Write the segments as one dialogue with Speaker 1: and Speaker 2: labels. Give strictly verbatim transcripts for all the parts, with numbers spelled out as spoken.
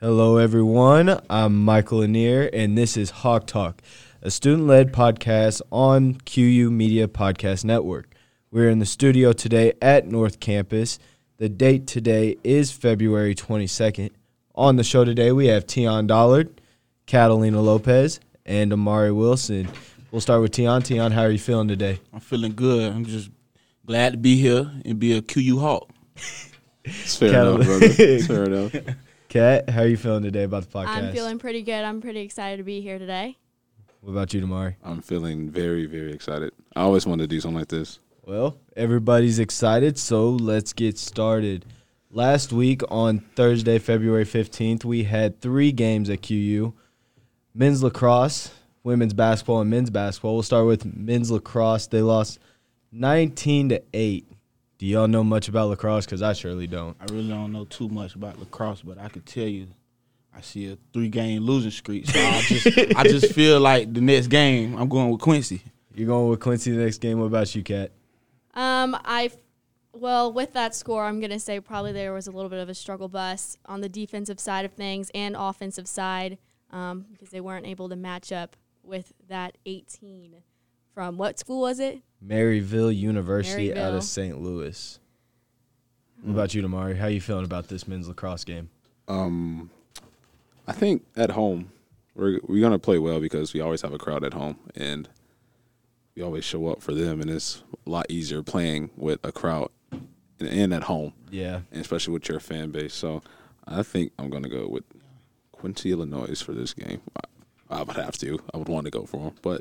Speaker 1: Hello, everyone. I'm Michael Lanier, and this is Hawk Talk, a student-led podcast on Q U Media Podcast Network. We're in the studio today at North Campus. The date today is February twenty-second. On the show today, we have Tion Dollard, Catalina Lopez, and Amari Wilson. We'll start with Tion. Tion, how are you feeling today?
Speaker 2: I'm feeling good. I'm just glad to be here and be a Q U Hawk.
Speaker 3: It's fair
Speaker 1: Cal-
Speaker 3: enough, brother. It's fair enough.
Speaker 1: Kat, how are you feeling today about the podcast?
Speaker 4: I'm feeling pretty good. I'm pretty excited to be here today.
Speaker 1: What about you, Damari?
Speaker 3: I'm feeling very, very excited. I always wanted to do something like this.
Speaker 1: Well, everybody's excited, so let's get started. Last week on Thursday, February fifteenth, we had three games at Q U. Men's lacrosse, women's basketball, and men's basketball. We'll start with men's lacrosse. They lost nineteen to eight. Do y'all know much about lacrosse? Because I surely don't.
Speaker 2: I really don't know too much about lacrosse, but I could tell you I see a three-game losing streak. So I just I just feel like the next game I'm going with Quincy.
Speaker 1: You're going with Quincy the next game. What about you, Kat?
Speaker 4: Um, I, well, with that score, I'm gonna say probably there was a little bit of a struggle bus on the defensive side of things and offensive side, um, because they weren't able to match up with that eighteen from what school was it?
Speaker 1: Maryville University out
Speaker 4: Maryville.
Speaker 1: of Saint Louis. What about you, Damari? How you feeling about this men's lacrosse game?
Speaker 3: Um, I think at home we're we're gonna play well because we always have a crowd at home and we always show up for them, and it's a lot easier playing with a crowd and, and at home,
Speaker 1: Yeah.
Speaker 3: and especially with your fan base. So I think I'm gonna go with Quincy, Illinois for this game. I, I would have to. I would want to go for him, but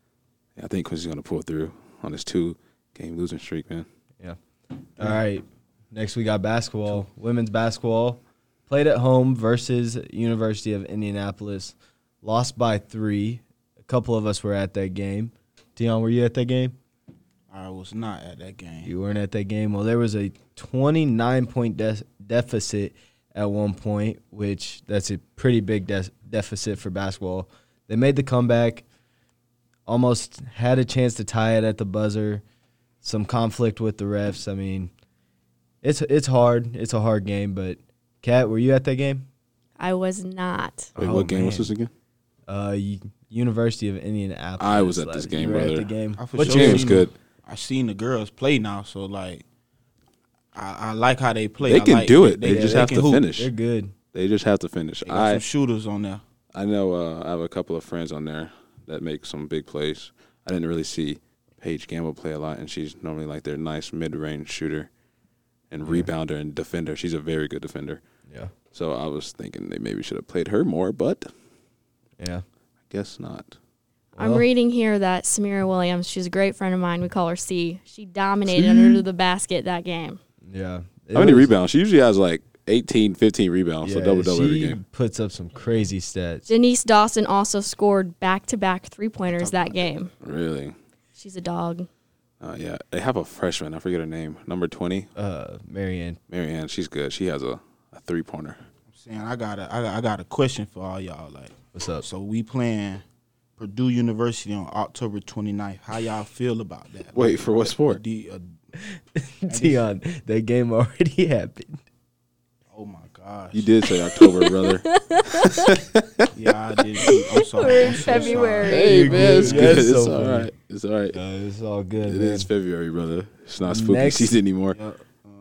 Speaker 3: I think Quincy's gonna pull through on this two-game losing streak, man.
Speaker 1: Yeah. All right. Next we got basketball. Women's basketball played at home versus University of Indianapolis. Lost by three. A couple of us were at that game. Dion, were you at that game?
Speaker 2: I was not at that game.
Speaker 1: You weren't at that game. Well, there was a twenty-nine point de- deficit at one point, which that's a pretty big de- deficit for basketball. They made the comeback, almost had a chance to tie it at the buzzer. Some conflict with the refs. I mean, it's it's hard. It's a hard game, but Kat, were you at that game?
Speaker 4: I was not.
Speaker 3: Wait,
Speaker 1: Oh,
Speaker 3: what game was
Speaker 1: man.
Speaker 3: this again?
Speaker 1: Uh, U- University of Indianapolis.
Speaker 3: I was at
Speaker 1: Like,
Speaker 3: this game,
Speaker 1: you were
Speaker 3: brother.
Speaker 1: At the game.
Speaker 2: I for
Speaker 1: What
Speaker 3: This
Speaker 2: sure
Speaker 3: game
Speaker 1: you-
Speaker 3: was
Speaker 2: seen
Speaker 3: good.
Speaker 2: the- I seen the girls play now, so like I, I like how they play.
Speaker 3: They
Speaker 2: I
Speaker 3: can
Speaker 2: like,
Speaker 3: do it.
Speaker 2: They,
Speaker 3: They just
Speaker 2: they
Speaker 3: have
Speaker 2: can
Speaker 3: to
Speaker 2: hoop.
Speaker 3: finish.
Speaker 1: They're good.
Speaker 3: They just have to finish.
Speaker 2: They got
Speaker 3: I
Speaker 2: some shooters on there.
Speaker 3: I know uh, I have a couple of friends on there that make some big plays. I didn't really see Paige Gamble play a lot, and she's normally like their nice mid-range shooter and
Speaker 1: Yeah.
Speaker 3: rebounder and defender. She's a very good defender.
Speaker 1: Yeah.
Speaker 3: So I was thinking they maybe should have played her more, but
Speaker 1: Yeah.
Speaker 3: I guess not.
Speaker 4: I'm
Speaker 1: Well,
Speaker 4: reading here that Samira Williams, she's a great friend of mine. We call her C. She dominated
Speaker 3: C.
Speaker 4: under the basket that game.
Speaker 1: Yeah. It
Speaker 3: How many
Speaker 1: was-
Speaker 3: rebounds? She usually has like eighteen, fifteen rebounds, so
Speaker 1: Yeah,
Speaker 3: double-double every
Speaker 1: she
Speaker 3: game.
Speaker 1: puts up some crazy stats.
Speaker 4: Denise Dawson also scored back-to-back three-pointers that game.
Speaker 3: Really?
Speaker 4: She's a dog.
Speaker 3: Uh, yeah. They have a freshman. I forget her name. Number twenty,
Speaker 1: Uh, Marianne.
Speaker 3: Marianne. She's good. She has a, a three-pointer.
Speaker 2: I'm saying I got a I got, I got a question for all y'all. Like,
Speaker 1: What's up?
Speaker 2: so we playing Purdue University on October twenty-ninth. How y'all feel about that?
Speaker 3: Wait,
Speaker 2: Like,
Speaker 3: for what sport?
Speaker 2: the, uh,
Speaker 1: Tion, that game already happened.
Speaker 2: oh my gosh.
Speaker 3: You did say October, brother.
Speaker 2: Yeah, I did. too. I'm sorry.
Speaker 4: We're in
Speaker 2: I'm so
Speaker 4: February.
Speaker 2: sorry.
Speaker 3: Hey,
Speaker 1: You're
Speaker 3: man,
Speaker 1: good.
Speaker 3: it's
Speaker 1: Yeah,
Speaker 3: good.
Speaker 1: it's
Speaker 3: It's
Speaker 1: so
Speaker 3: all
Speaker 1: funny.
Speaker 3: right. It's all right.
Speaker 1: Uh, it's all good,
Speaker 3: It
Speaker 1: man.
Speaker 3: is February, brother. It's not spooky
Speaker 1: Next-
Speaker 3: season anymore.
Speaker 2: Yeah.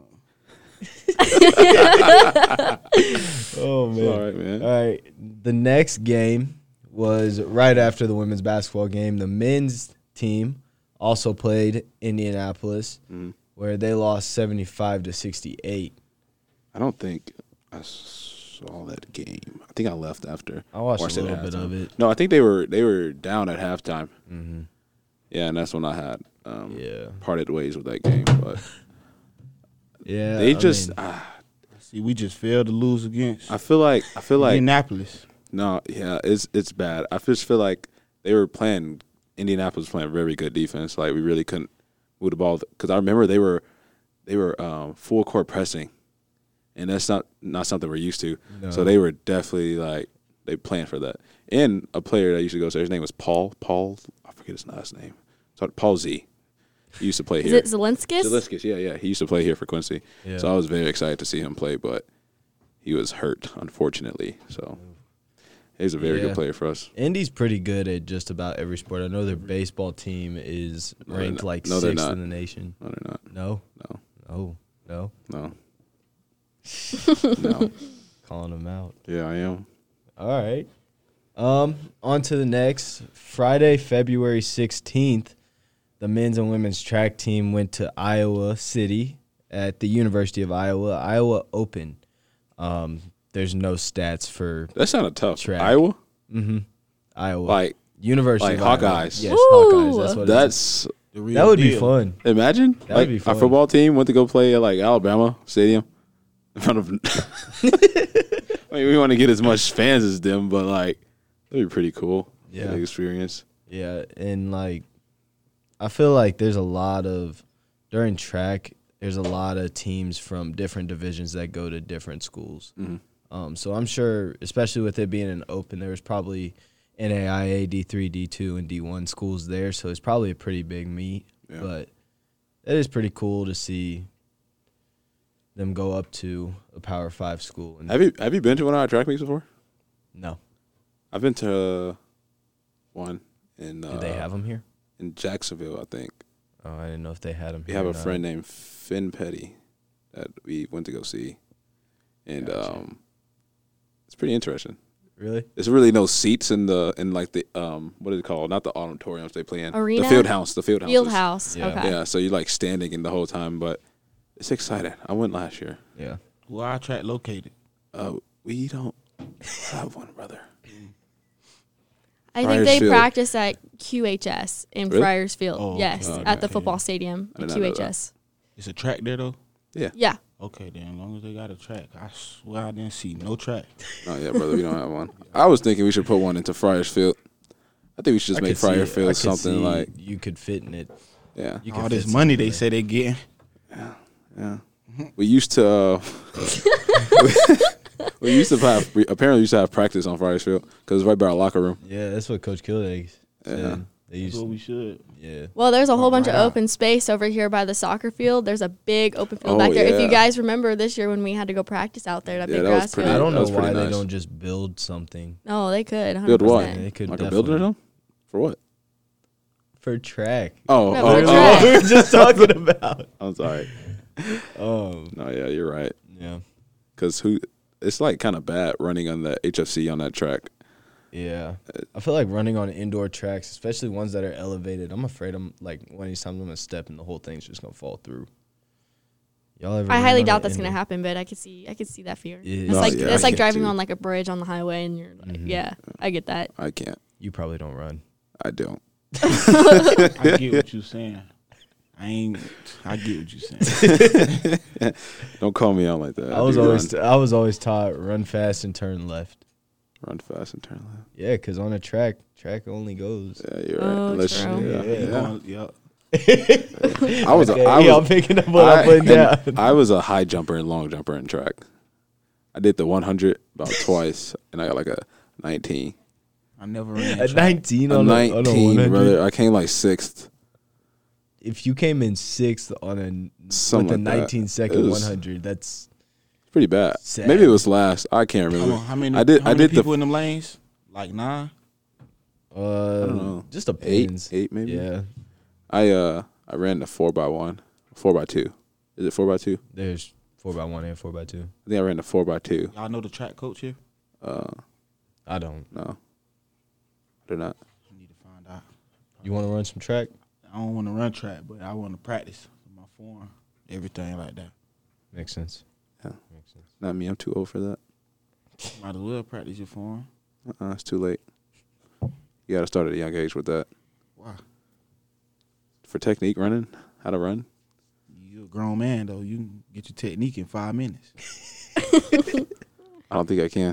Speaker 1: Oh,
Speaker 3: It's
Speaker 1: man.
Speaker 3: all right, man.
Speaker 1: All right. The next game was right after the women's basketball game. The men's team also played Indianapolis,
Speaker 3: Mhm.
Speaker 1: where they lost seventy-five to sixty-eight.
Speaker 3: I don't think I saw that game. I think I left after.
Speaker 1: I watched
Speaker 3: Watched
Speaker 1: a
Speaker 3: it
Speaker 1: little
Speaker 3: at
Speaker 1: bit of
Speaker 3: halftime.
Speaker 1: it.
Speaker 3: No, I think they were they were down at halftime.
Speaker 1: Mm-hmm.
Speaker 3: Yeah, and that's when I had um,
Speaker 1: Yeah.
Speaker 3: parted ways with that game. But
Speaker 1: Yeah.
Speaker 3: they
Speaker 1: I
Speaker 3: just,
Speaker 1: mean,
Speaker 3: ah,
Speaker 2: See, we just failed to lose against
Speaker 3: I feel like I feel like
Speaker 2: Indianapolis.
Speaker 3: no, yeah, it's it's bad. I just feel like they were playing Indianapolis was playing very good defense. Like we really couldn't move the ball because I remember they were they were um, full court pressing, and that's not not something we're used to.
Speaker 1: no.
Speaker 3: So they were definitely like they planned for that. And a player that used to go there, his name was Paul. Paul, I forget his last name. So Paul Z. He used to play
Speaker 4: Is
Speaker 3: here.
Speaker 4: it Zelenskis?
Speaker 3: Zelenskis, yeah, yeah. He used to play here for Quincy.
Speaker 1: Yeah.
Speaker 3: So I was very excited to see him play, but he was hurt, unfortunately. So he's a very
Speaker 1: Yeah.
Speaker 3: good player for us.
Speaker 1: Indy's pretty good at just about every sport. I know their baseball team is
Speaker 3: No, they're
Speaker 1: ranked
Speaker 3: not.
Speaker 1: like
Speaker 3: No, they're
Speaker 1: sixth
Speaker 3: not.
Speaker 1: in the nation.
Speaker 3: No, they're not.
Speaker 1: No,
Speaker 3: No,
Speaker 1: no, no.
Speaker 3: no, no.
Speaker 1: Calling them out.
Speaker 3: Yeah, I am.
Speaker 1: All right. Um, on to the next. Friday, February sixteenth, the men's and women's track team went to Iowa City at the University of Iowa, Iowa Open. Um, there's no stats for
Speaker 3: That sounded tough.
Speaker 1: Track.
Speaker 3: Iowa,
Speaker 1: mm-hmm, Iowa.
Speaker 3: like
Speaker 1: University
Speaker 3: like
Speaker 1: of Iowa.
Speaker 3: Hawkeyes.
Speaker 1: Yes,
Speaker 4: Ooh.
Speaker 1: Hawkeyes. That's what it is.
Speaker 3: that's
Speaker 2: The real
Speaker 1: That would be
Speaker 2: deal.
Speaker 1: fun.
Speaker 3: imagine
Speaker 1: That
Speaker 3: like
Speaker 1: would be fun.
Speaker 3: our football team went to go play at like Alabama Stadium in front of. I mean, we want to get as much fans as them, but like that'd be pretty cool.
Speaker 1: Yeah.
Speaker 3: Big experience.
Speaker 1: Yeah, and like I feel like there's a lot of during track, there's a lot of teams from different divisions that go to different schools.
Speaker 3: hmm
Speaker 1: Um, so I'm sure, especially with it being an open, there was probably N A I A, D three, D two, and D one schools there. So it's probably a pretty big meet.
Speaker 3: Yeah.
Speaker 1: But it is pretty cool to see them go up to a Power Five school. And
Speaker 3: Have you have you been to one of our track meets before?
Speaker 1: no,
Speaker 3: I've been to one in. Uh,
Speaker 1: do they have them here?
Speaker 3: in Jacksonville? I think
Speaker 1: Oh, I didn't know if they had them.
Speaker 3: we have a friend named Finn Petty that we went to go see, and
Speaker 1: Gotcha.
Speaker 3: um, it's pretty interesting.
Speaker 1: Really?
Speaker 3: There's really no seats in the in like the um what is it called? Not the auditoriums they play in.
Speaker 4: Arena?
Speaker 3: The field house. The field house.
Speaker 4: Field house.
Speaker 1: Yeah.
Speaker 4: Okay.
Speaker 3: Yeah, so you're like standing in the whole time, but it's exciting. I went last year.
Speaker 1: Yeah.
Speaker 2: Where our track located?
Speaker 3: Uh, we don't have one, brother.
Speaker 4: I think they
Speaker 3: Fryersfield.
Speaker 4: practice at Q H S in
Speaker 3: Really?
Speaker 4: Friars Field.
Speaker 2: Oh, okay.
Speaker 4: Yes,
Speaker 3: Oh,
Speaker 4: at the
Speaker 2: okay.
Speaker 4: football stadium
Speaker 3: I
Speaker 4: at
Speaker 3: did not know
Speaker 4: Q H S.
Speaker 2: It's a track there though.
Speaker 4: Yeah.
Speaker 2: Okay, then as long as they got a track, I swear I didn't see no track.
Speaker 3: Oh yeah, brother, we don't have one. I was thinking we should put one into Fryersfield. I think we should just
Speaker 1: I
Speaker 3: make
Speaker 1: could see it. I
Speaker 3: Fryersfield
Speaker 1: could
Speaker 3: something
Speaker 1: see
Speaker 3: like
Speaker 1: you could fit in it.
Speaker 3: yeah,
Speaker 1: You
Speaker 2: All
Speaker 1: could
Speaker 2: this
Speaker 1: fit
Speaker 2: money
Speaker 1: something
Speaker 2: they
Speaker 1: there.
Speaker 2: say they getting.
Speaker 3: yeah. We used to uh, we used to have we apparently used to have practice on Fryersfield because it's right by our locker room.
Speaker 1: Yeah, that's what Coach Killegg said.
Speaker 3: Yeah.
Speaker 1: They
Speaker 2: That's
Speaker 1: used,
Speaker 2: what we should.
Speaker 1: yeah.
Speaker 4: Well, there's a whole
Speaker 2: Oh,
Speaker 4: bunch
Speaker 2: right
Speaker 4: of
Speaker 2: out.
Speaker 4: open space over here by the soccer field. There's a big open field
Speaker 3: Oh,
Speaker 4: back there. If
Speaker 3: yeah.
Speaker 4: you guys remember this year when we had to go practice out there, that
Speaker 3: Yeah,
Speaker 4: big
Speaker 3: that was
Speaker 4: grass
Speaker 3: pretty-
Speaker 4: field.
Speaker 1: I don't
Speaker 3: that
Speaker 1: know
Speaker 3: was pretty
Speaker 1: why they
Speaker 3: nice.
Speaker 1: don't just build something
Speaker 4: No, they could. one hundred
Speaker 3: Build what?
Speaker 4: percent.
Speaker 1: They could
Speaker 3: Like a building or
Speaker 1: definitely-
Speaker 3: something? For what?
Speaker 1: for track.
Speaker 3: Oh,
Speaker 4: No,
Speaker 3: oh,
Speaker 4: for
Speaker 3: oh,
Speaker 4: track.
Speaker 1: we were just talking about.
Speaker 3: I'm sorry.
Speaker 1: Um,
Speaker 3: No, yeah, you're right.
Speaker 1: yeah,
Speaker 3: Because who? It's like kind of bad running on the H F C on that track.
Speaker 1: yeah. I feel like running on indoor tracks, especially ones that are elevated. I'm afraid I'm like one of these times I'm gonna step and the whole thing's just gonna fall through. Y'all ever?
Speaker 4: I
Speaker 1: run
Speaker 4: highly
Speaker 1: on
Speaker 4: doubt
Speaker 1: an
Speaker 4: that's gonna
Speaker 1: indoor-
Speaker 4: happen, but I could see I could see that fear.
Speaker 1: Yeah.
Speaker 4: It's
Speaker 1: No,
Speaker 4: like
Speaker 3: yeah,
Speaker 4: it's
Speaker 3: I
Speaker 4: like
Speaker 3: can't
Speaker 4: driving
Speaker 3: too.
Speaker 4: on like a bridge on the highway, and you're like,
Speaker 1: Mhm.
Speaker 4: yeah, I get that.
Speaker 3: I can't.
Speaker 1: You probably don't run.
Speaker 3: I don't.
Speaker 2: I get what you're saying. I ain't. I get what you're saying.
Speaker 3: Don't call me out like that.
Speaker 1: I was
Speaker 3: do
Speaker 1: always
Speaker 3: run,
Speaker 1: I was always taught run fast and turn left.
Speaker 3: run fast and turn left.
Speaker 1: Yeah, because on a track, track only goes.
Speaker 3: Yeah, you're right.
Speaker 4: Oh,
Speaker 3: Unless
Speaker 4: true.
Speaker 3: yeah,
Speaker 1: Yeah.
Speaker 2: You
Speaker 3: yeah.
Speaker 2: going- Yup.
Speaker 3: I was.
Speaker 1: Okay,
Speaker 3: A, I
Speaker 1: y'all
Speaker 3: was.
Speaker 1: picking up what
Speaker 3: I,
Speaker 1: I'm putting down.
Speaker 3: and I was a high jumper and long jumper in track. I did the one hundred about twice, and I got like a nineteen.
Speaker 2: I never ran
Speaker 1: A
Speaker 2: track.
Speaker 1: nineteen
Speaker 3: A
Speaker 1: on a, on a
Speaker 3: nineteen,
Speaker 1: one hundred.
Speaker 3: brother. I came like sixth.
Speaker 1: If you came in sixth on a
Speaker 3: Something
Speaker 1: with a
Speaker 3: like that.
Speaker 1: nineteen
Speaker 3: It
Speaker 1: second
Speaker 3: was-
Speaker 1: one hundred, that's
Speaker 3: Pretty bad.
Speaker 1: Sad.
Speaker 3: Maybe it was last. I can't
Speaker 2: Hold
Speaker 3: remember.
Speaker 2: on, how many?
Speaker 3: I did.
Speaker 2: How
Speaker 3: I
Speaker 2: many
Speaker 3: did
Speaker 2: people
Speaker 3: the
Speaker 2: in them lanes? Like nine.
Speaker 1: uh,
Speaker 3: I don't know.
Speaker 1: just a
Speaker 3: eight,
Speaker 1: pins.
Speaker 3: eight maybe.
Speaker 1: Yeah,
Speaker 3: I uh I ran the four by one, four by two. Is it four by two?
Speaker 1: there's four by one and four by two.
Speaker 3: I think I ran the four by two.
Speaker 2: Y'all know the track coach here?
Speaker 3: Uh,
Speaker 1: I don't.
Speaker 3: no, they're not.
Speaker 2: You need to find out.
Speaker 1: You want to run some track?
Speaker 2: I don't want to run track, but I want to practice my form, everything like that.
Speaker 1: Makes sense.
Speaker 3: Yeah.
Speaker 1: Makes sense.
Speaker 3: Not me. I'm too old for that.
Speaker 2: Might as well practice your form.
Speaker 3: Uh-uh, it's too late. You got to start at a young age with that.
Speaker 2: Why?
Speaker 3: For technique running, how to run.
Speaker 2: You a grown man though. You can get your technique in five minutes.
Speaker 3: I don't think I can.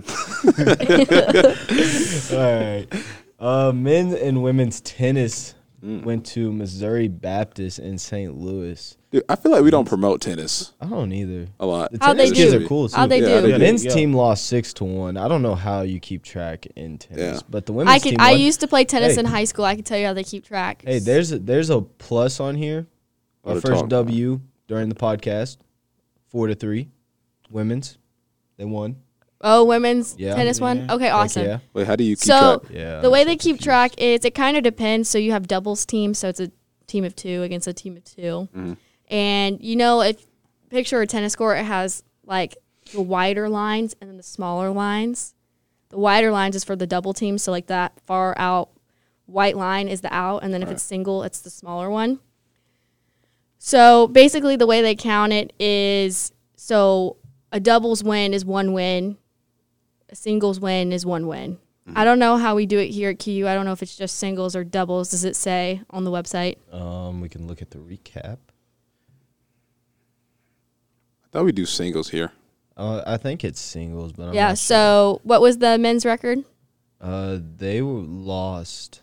Speaker 1: All right. Uh, men's and women's tennis
Speaker 3: Mm.
Speaker 1: went to Missouri Baptist in Saint Louis.
Speaker 3: Dude, I feel like we don't promote tennis
Speaker 1: I don't either.
Speaker 3: a lot.
Speaker 1: The
Speaker 4: How'd they
Speaker 1: tennis kids
Speaker 4: do?
Speaker 1: are cool too.
Speaker 4: How'd they
Speaker 3: Yeah,
Speaker 4: do?
Speaker 3: they
Speaker 1: Men's
Speaker 2: Yeah.
Speaker 1: team lost six to one. I don't know how you keep track in tennis,
Speaker 3: Yeah.
Speaker 1: but the women's
Speaker 4: I could.
Speaker 1: team
Speaker 4: I
Speaker 1: won.
Speaker 4: used to play tennis
Speaker 1: Hey.
Speaker 4: in high school. I can tell you how they keep track.
Speaker 1: Hey, there's a, there's a plus on here.
Speaker 3: What
Speaker 1: Our
Speaker 3: a
Speaker 1: first
Speaker 3: talk.
Speaker 1: W during the podcast, four to three, women's. They won.
Speaker 4: Oh, women's
Speaker 1: Yeah.
Speaker 4: tennis one?
Speaker 2: Yeah.
Speaker 4: Okay,
Speaker 1: Heck
Speaker 4: awesome.
Speaker 1: Yeah.
Speaker 3: Wait, how do you keep
Speaker 4: So
Speaker 3: track?
Speaker 1: Yeah.
Speaker 4: the
Speaker 1: I'm
Speaker 4: way
Speaker 1: so
Speaker 4: they keep
Speaker 1: confused.
Speaker 4: track is it kind of depends. So you have doubles teams, so it's a team of two against a team of two.
Speaker 3: Mhm.
Speaker 4: And you know, if picture a tennis court, it has like the wider lines and then the smaller lines. The wider lines is for the double team, so like that far out white line is the out, and then if
Speaker 3: Right.
Speaker 4: it's single, it's the smaller one. So basically, the way they count it is so a doubles win is one win, a singles win is one win. I don't know how we do it here at Q U. I don't know if it's just singles or doubles. Does it say on the website?
Speaker 1: Um, we can look at the recap.
Speaker 3: I thought we do singles here.
Speaker 1: Uh, I think it's singles, but I'm
Speaker 4: yeah.
Speaker 1: not sure.
Speaker 4: So what was the men's record?
Speaker 1: Uh, they were lost,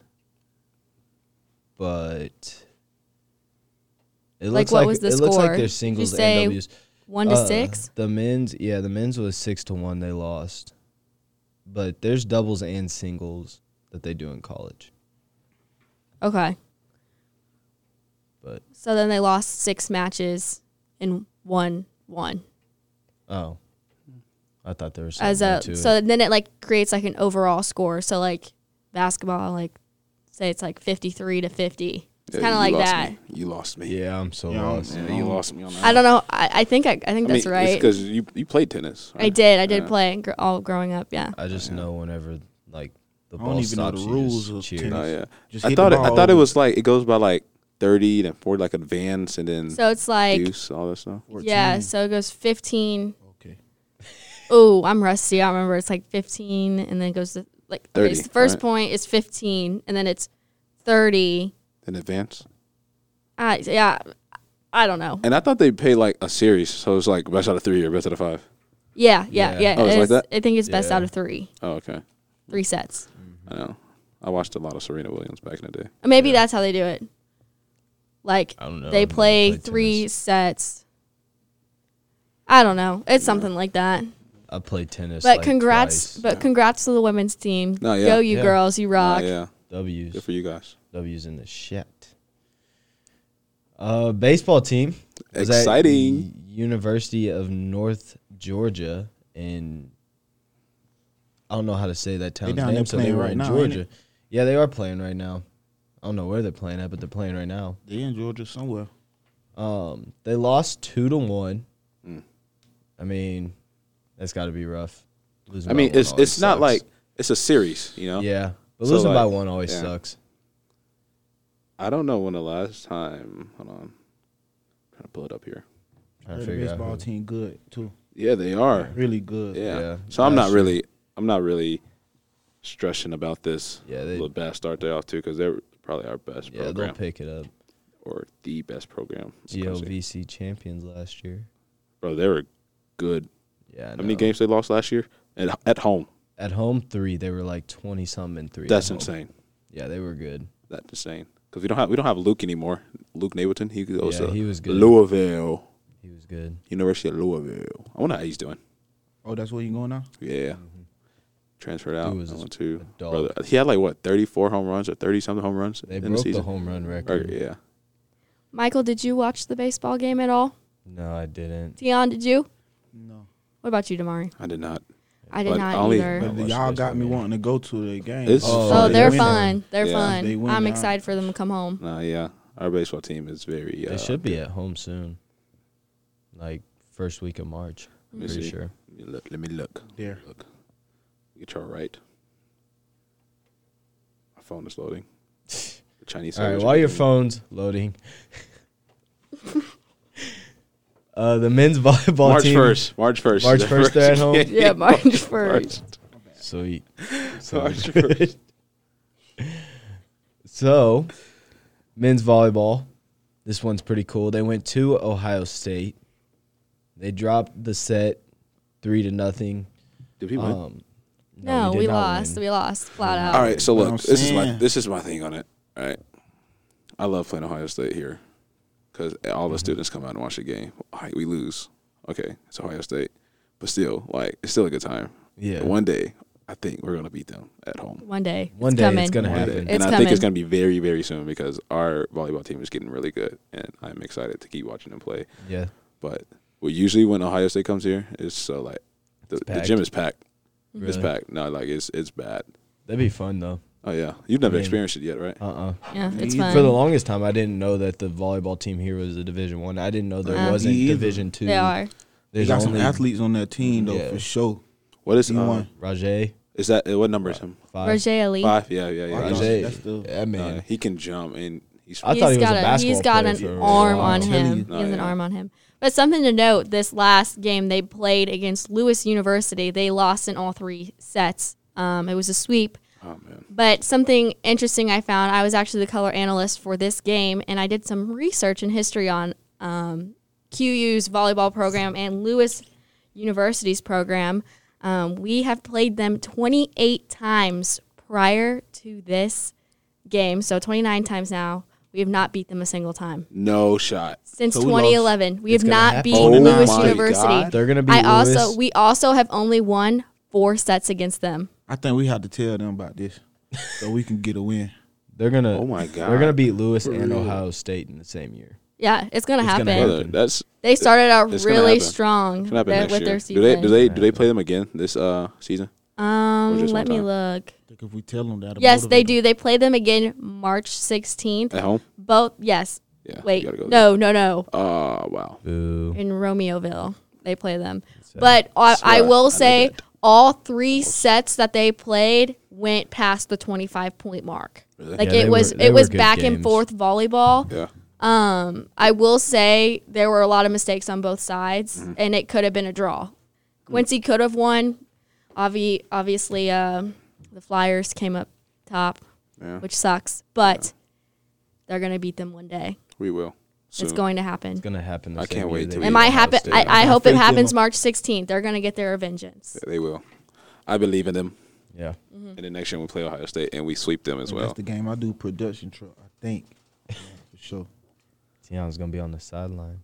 Speaker 1: but it
Speaker 4: Like,
Speaker 1: looks
Speaker 4: what
Speaker 1: like
Speaker 4: was the
Speaker 1: it looks
Speaker 4: score?
Speaker 1: like
Speaker 4: Did you
Speaker 1: there's singles
Speaker 4: say
Speaker 1: and Ws.
Speaker 4: One to
Speaker 1: Uh,
Speaker 4: six.
Speaker 1: The men's, yeah, the men's was six to one. They lost, but there's doubles and singles that they do in college.
Speaker 4: Okay.
Speaker 1: But
Speaker 4: So then they lost six matches and won one.
Speaker 1: oh, I thought there was
Speaker 4: As
Speaker 1: something
Speaker 4: a
Speaker 1: more to
Speaker 4: so
Speaker 1: it.
Speaker 4: then it like creates like an overall score. So like basketball, like say it's like fifty three to fifty. It's
Speaker 3: Yeah,
Speaker 4: kind of
Speaker 3: you
Speaker 4: like
Speaker 3: lost
Speaker 4: that.
Speaker 3: Me. You lost me.
Speaker 1: Yeah, I'm so
Speaker 2: Yeah,
Speaker 1: lost.
Speaker 3: Yeah, you lost me on that.
Speaker 4: I don't know. I, I think I, I think
Speaker 3: I
Speaker 4: that's
Speaker 3: mean,
Speaker 4: right.
Speaker 3: because you you played tennis.
Speaker 4: I
Speaker 3: right?
Speaker 4: did. I did
Speaker 3: Yeah.
Speaker 4: play gr- all growing up. Yeah.
Speaker 1: I just
Speaker 3: Yeah.
Speaker 1: know whenever like the
Speaker 2: I
Speaker 1: ball
Speaker 2: don't even know
Speaker 1: stops,
Speaker 2: the
Speaker 1: you
Speaker 2: rules
Speaker 1: just
Speaker 2: of
Speaker 1: cheer.
Speaker 2: tennis.
Speaker 3: No, yeah.
Speaker 2: Just
Speaker 3: I
Speaker 2: hit
Speaker 3: thought
Speaker 2: the
Speaker 3: it, I
Speaker 2: ball
Speaker 3: thought it
Speaker 2: over.
Speaker 3: was like it goes by like thirty then forty, like advance and then
Speaker 4: So it's like
Speaker 3: deuce, all that stuff.
Speaker 4: yeah.
Speaker 2: fourteen.
Speaker 4: So it goes fifteen.
Speaker 2: Okay.
Speaker 4: Oh, I'm rusty. I remember it's like fifteen, and then it goes to like okay,
Speaker 3: thirty,
Speaker 4: so the first
Speaker 3: right?
Speaker 4: point is fifteen, and then it's thirty.
Speaker 3: Then advance.
Speaker 4: Uh, yeah, I don't know.
Speaker 3: And I thought they paid like a series, so it's like best out of three or best out of five.
Speaker 4: Yeah, yeah,
Speaker 1: Yeah.
Speaker 4: yeah.
Speaker 3: Oh, it's like
Speaker 4: It's-
Speaker 3: that?
Speaker 4: I think it's best
Speaker 1: Yeah.
Speaker 4: out of three,
Speaker 3: Oh, okay.
Speaker 4: three sets.
Speaker 3: I know. I watched a lot of Serena Williams back in the day.
Speaker 4: Or maybe
Speaker 1: Yeah.
Speaker 4: that's how they do it. Like
Speaker 1: I don't know.
Speaker 4: they
Speaker 1: I've never
Speaker 4: play
Speaker 1: played
Speaker 4: three
Speaker 1: tennis.
Speaker 4: sets. I don't know. It's something like that.
Speaker 1: I played tennis.
Speaker 4: But
Speaker 1: like,
Speaker 4: congrats,
Speaker 1: twice.
Speaker 4: but congrats to the women's team.
Speaker 3: No, yeah.
Speaker 4: Go you
Speaker 1: Yeah.
Speaker 4: girls, you
Speaker 3: Oh,
Speaker 4: rock.
Speaker 3: yeah.
Speaker 1: W's.
Speaker 3: Good for you guys.
Speaker 1: W's in the shit. Uh, baseball team. was at
Speaker 3: Exciting.
Speaker 1: University of North Georgia in. I don't know how to say that town's
Speaker 2: down
Speaker 1: name.
Speaker 2: there
Speaker 1: So they
Speaker 2: playing
Speaker 1: were
Speaker 2: right
Speaker 1: in
Speaker 2: now, ain't
Speaker 1: Georgia. Yeah, they are playing right now. I don't know where they're playing at, but they're playing right now.
Speaker 2: They in Georgia somewhere.
Speaker 1: Um, they lost two to one.
Speaker 3: Mm.
Speaker 1: I mean, that's got to be rough. Losing
Speaker 3: I
Speaker 1: by
Speaker 3: mean,
Speaker 1: one
Speaker 3: it's
Speaker 1: always
Speaker 3: it's not
Speaker 1: sucks.
Speaker 3: like it's a series, you know.
Speaker 1: Yeah, but
Speaker 3: So,
Speaker 1: losing by
Speaker 3: like,
Speaker 1: one always
Speaker 3: yeah.
Speaker 1: sucks.
Speaker 3: I don't know when the last time. Hold on. I'm trying to pull it up here.
Speaker 1: Trying to
Speaker 2: The
Speaker 1: figure out
Speaker 2: baseball
Speaker 1: who-
Speaker 2: team good too.
Speaker 3: Yeah, they are.
Speaker 2: Really good.
Speaker 3: Yeah.
Speaker 1: Yeah.
Speaker 3: So I'm
Speaker 1: Last
Speaker 3: not
Speaker 1: year-
Speaker 3: really. I'm not really stressing about this.
Speaker 1: Yeah, they
Speaker 3: little bad start they off too because they're probably our best
Speaker 1: yeah they'll
Speaker 3: program
Speaker 1: pick it up.
Speaker 3: or the best program.
Speaker 1: G O V C champions last year.
Speaker 3: Bro, they were good.
Speaker 1: Yeah, I
Speaker 3: How many
Speaker 1: know.
Speaker 3: games they lost last year? At at home.
Speaker 1: At home, three. They were like twenty something and three. at
Speaker 3: That's
Speaker 1: home.
Speaker 3: insane.
Speaker 1: Yeah, they were good.
Speaker 3: That's insane. Because we don't have we don't have Luke anymore. Luke Nableton. He goes
Speaker 1: Yeah,
Speaker 3: to
Speaker 1: he was good.
Speaker 3: Louisville,
Speaker 1: He was good.
Speaker 3: University of Louisville. I wonder how he's doing.
Speaker 2: Oh, that's where you going now?
Speaker 3: Yeah, transferred out.
Speaker 1: Dude was
Speaker 3: I went to
Speaker 1: a dog.
Speaker 3: brother. He had like what thirty-four home runs or thirty something home runs
Speaker 1: They
Speaker 3: in
Speaker 1: broke
Speaker 3: the
Speaker 1: the,
Speaker 3: season.
Speaker 1: home run
Speaker 3: Or,
Speaker 1: record.
Speaker 3: yeah,
Speaker 4: Michael, did you watch the baseball game at all?
Speaker 1: No, I didn't.
Speaker 4: Tion, did you?
Speaker 2: No.
Speaker 4: What about you, Damari?
Speaker 3: I did not.
Speaker 4: I did
Speaker 3: But
Speaker 4: not
Speaker 3: only-
Speaker 4: either.
Speaker 2: But
Speaker 1: watched
Speaker 2: the-
Speaker 1: the
Speaker 2: y'all got
Speaker 1: baseball
Speaker 2: me
Speaker 1: game.
Speaker 2: wanting to go to the game.
Speaker 3: It's
Speaker 1: Oh,
Speaker 4: Oh,
Speaker 3: they
Speaker 4: they're
Speaker 3: win.
Speaker 4: fun. They're
Speaker 3: Yeah.
Speaker 4: fun.
Speaker 2: They win
Speaker 4: I'm
Speaker 2: now.
Speaker 4: excited for them to come home.
Speaker 3: Nah, yeah, our baseball team is very. Uh,
Speaker 1: They should be at home soon. Like first week of March.
Speaker 3: Let me
Speaker 1: Pretty
Speaker 3: see.
Speaker 1: sure.
Speaker 3: Let me look. Let me look.
Speaker 2: There.
Speaker 3: Look. Get y'all right. My phone is loading. The Chinese.
Speaker 1: All right,
Speaker 3: servers
Speaker 1: while
Speaker 3: are
Speaker 1: your
Speaker 3: doing-
Speaker 1: phone's loading. uh, the men's volleyball
Speaker 3: March
Speaker 1: team.
Speaker 3: first. March first.
Speaker 1: March first they're at home?
Speaker 4: Yeah, March first.
Speaker 1: Sweet.
Speaker 3: March
Speaker 1: Sounds good. So, men's volleyball. This one's pretty cool. They went to Ohio State. They dropped the set three to nothing.
Speaker 3: Did we win?
Speaker 1: Um,
Speaker 4: No,
Speaker 1: did
Speaker 4: we
Speaker 1: not
Speaker 4: lost.
Speaker 1: win.
Speaker 4: We lost flat out.
Speaker 3: All right, so
Speaker 2: What I'm
Speaker 3: look, this is my
Speaker 2: saying.
Speaker 3: this is my thing on it. All right, I love playing Ohio State here because all the students come out and watch the game. All right, we lose. Okay, it's Ohio State, but still, like, it's still a good time.
Speaker 1: Yeah.
Speaker 3: And one day, I think we're gonna beat them at home.
Speaker 4: One day.
Speaker 1: One
Speaker 4: it's
Speaker 1: day
Speaker 4: coming.
Speaker 1: it's gonna
Speaker 3: One day.
Speaker 1: happen.
Speaker 3: and
Speaker 4: It's
Speaker 3: I think it's
Speaker 4: coming.
Speaker 3: gonna be very, very soon because our volleyball team is getting really good, and I'm excited to keep watching them play.
Speaker 1: Yeah.
Speaker 3: But well, usually when Ohio State comes here, it's so like the, the
Speaker 1: packed.
Speaker 3: gym is packed. It's
Speaker 1: Really?
Speaker 3: packed. No, like it's it's bad.
Speaker 1: That'd be fun though.
Speaker 3: Oh yeah, you've never
Speaker 1: I mean-
Speaker 3: experienced it yet, right?
Speaker 1: Uh uh
Speaker 4: Yeah, it's
Speaker 2: Me
Speaker 4: fun.
Speaker 1: For the longest time, I didn't know that the volleyball team here was a Division One. I. I didn't know there
Speaker 4: Yeah.
Speaker 1: wasn't
Speaker 2: Me either.
Speaker 1: Division Two.
Speaker 4: They are.
Speaker 2: They
Speaker 1: There's
Speaker 2: got some
Speaker 1: only
Speaker 2: athletes on their team though
Speaker 1: Yeah.
Speaker 2: for sure.
Speaker 3: What is
Speaker 2: You
Speaker 3: uh,
Speaker 2: won.
Speaker 1: Rajay
Speaker 3: Is that uh, what number is him?
Speaker 1: five.
Speaker 4: Roger Ali.
Speaker 3: Five. Yeah, yeah, yeah.
Speaker 2: Wow.
Speaker 3: He's-
Speaker 1: Rajay,
Speaker 2: That's the-
Speaker 1: yeah, man.
Speaker 3: uh, he can jump and he's.
Speaker 1: I thought he was
Speaker 4: got
Speaker 1: a basketball
Speaker 4: He's got
Speaker 1: player
Speaker 4: an
Speaker 1: for a
Speaker 4: arm
Speaker 1: while.
Speaker 4: on
Speaker 2: I'm telling
Speaker 4: him.
Speaker 2: you.
Speaker 4: He has
Speaker 3: Oh,
Speaker 4: an
Speaker 3: yeah.
Speaker 4: arm on him. But something to note: this last game they played against Lewis University, they lost in all three sets. Um, it was a sweep.
Speaker 3: Oh man.
Speaker 4: But something interesting I found, I was actually the color analyst for this game, and I did some research and history on um, Q U's volleyball program and Lewis University's program. Um, we have played them twenty-eight times prior to this game, so twenty-nine times now. We have not beat them a single time.
Speaker 3: No shot.
Speaker 4: Since
Speaker 2: So we
Speaker 4: twenty eleven, we
Speaker 1: It's
Speaker 4: have
Speaker 1: gonna
Speaker 4: not
Speaker 1: happen.
Speaker 4: beat
Speaker 2: Oh
Speaker 4: Lewis
Speaker 2: my
Speaker 4: University.
Speaker 3: God.
Speaker 1: They're gonna be.
Speaker 4: I
Speaker 1: Lewis.
Speaker 4: also we also have only won four sets against them.
Speaker 2: I think we have to tell them about this so we can get a win.
Speaker 1: They're gonna.
Speaker 3: Oh my God.
Speaker 1: They're gonna beat Lewis
Speaker 3: For
Speaker 1: and
Speaker 3: real.
Speaker 1: Ohio State in the same year.
Speaker 4: Yeah, it's gonna
Speaker 1: It's
Speaker 4: happen.
Speaker 1: gonna
Speaker 3: Brother,
Speaker 1: happen.
Speaker 3: that's
Speaker 4: They started out
Speaker 3: It's gonna
Speaker 4: really
Speaker 3: happen.
Speaker 4: strong
Speaker 3: gonna happen
Speaker 4: there
Speaker 3: next
Speaker 4: with
Speaker 3: year.
Speaker 4: their
Speaker 3: Do
Speaker 4: season.
Speaker 3: they do they do they
Speaker 1: Happen.
Speaker 3: play them again this uh season?
Speaker 4: um,
Speaker 3: just
Speaker 4: let
Speaker 3: one
Speaker 4: me
Speaker 3: time?
Speaker 4: look.
Speaker 2: I think if we tell them that.
Speaker 4: Yes, they do. They play them again March sixteenth.
Speaker 3: At home?
Speaker 4: Both. Yes.
Speaker 3: Yeah.
Speaker 4: Wait.
Speaker 3: You gotta go
Speaker 4: No, no, no.
Speaker 3: there. Oh wow.
Speaker 1: Boo.
Speaker 4: In Romeoville, they play them.
Speaker 1: Sad.
Speaker 4: But I, I
Speaker 3: Sad. I
Speaker 4: will
Speaker 3: know
Speaker 4: say
Speaker 3: that.
Speaker 4: all three sets that they played went past the twenty-five point mark.
Speaker 3: Really?
Speaker 4: Like
Speaker 1: Yeah,
Speaker 4: it
Speaker 1: they
Speaker 4: was,
Speaker 1: were- they
Speaker 4: it
Speaker 1: were
Speaker 4: was
Speaker 1: good
Speaker 4: back and
Speaker 1: games.
Speaker 4: forth volleyball.
Speaker 3: Yeah.
Speaker 4: Um, I will say there were a lot of mistakes on both sides,
Speaker 3: Mm-hmm.
Speaker 4: and it could have been a draw. Quincy could have won. Obvi- obviously, um, the Flyers came up top,
Speaker 3: Yeah.
Speaker 4: which sucks, but they're going to beat them one day.
Speaker 3: We will. Soon.
Speaker 4: It's going to happen.
Speaker 1: It's gonna happen. The
Speaker 3: I
Speaker 1: same
Speaker 3: can't
Speaker 1: year
Speaker 3: wait
Speaker 1: they
Speaker 3: to
Speaker 1: beat
Speaker 4: It might
Speaker 1: Ohio
Speaker 4: happen.
Speaker 1: State.
Speaker 4: I, I
Speaker 2: I
Speaker 4: hope it
Speaker 2: faith in
Speaker 4: happens
Speaker 2: them.
Speaker 4: March sixteenth. They're going to get their vengeance.
Speaker 3: They will. I believe in them.
Speaker 1: Yeah.
Speaker 3: And the next year we play Ohio State and we sweep them as well.
Speaker 2: That's the game I do production truck. I think yeah, for sure.
Speaker 1: Tiana's gonna be on the sideline.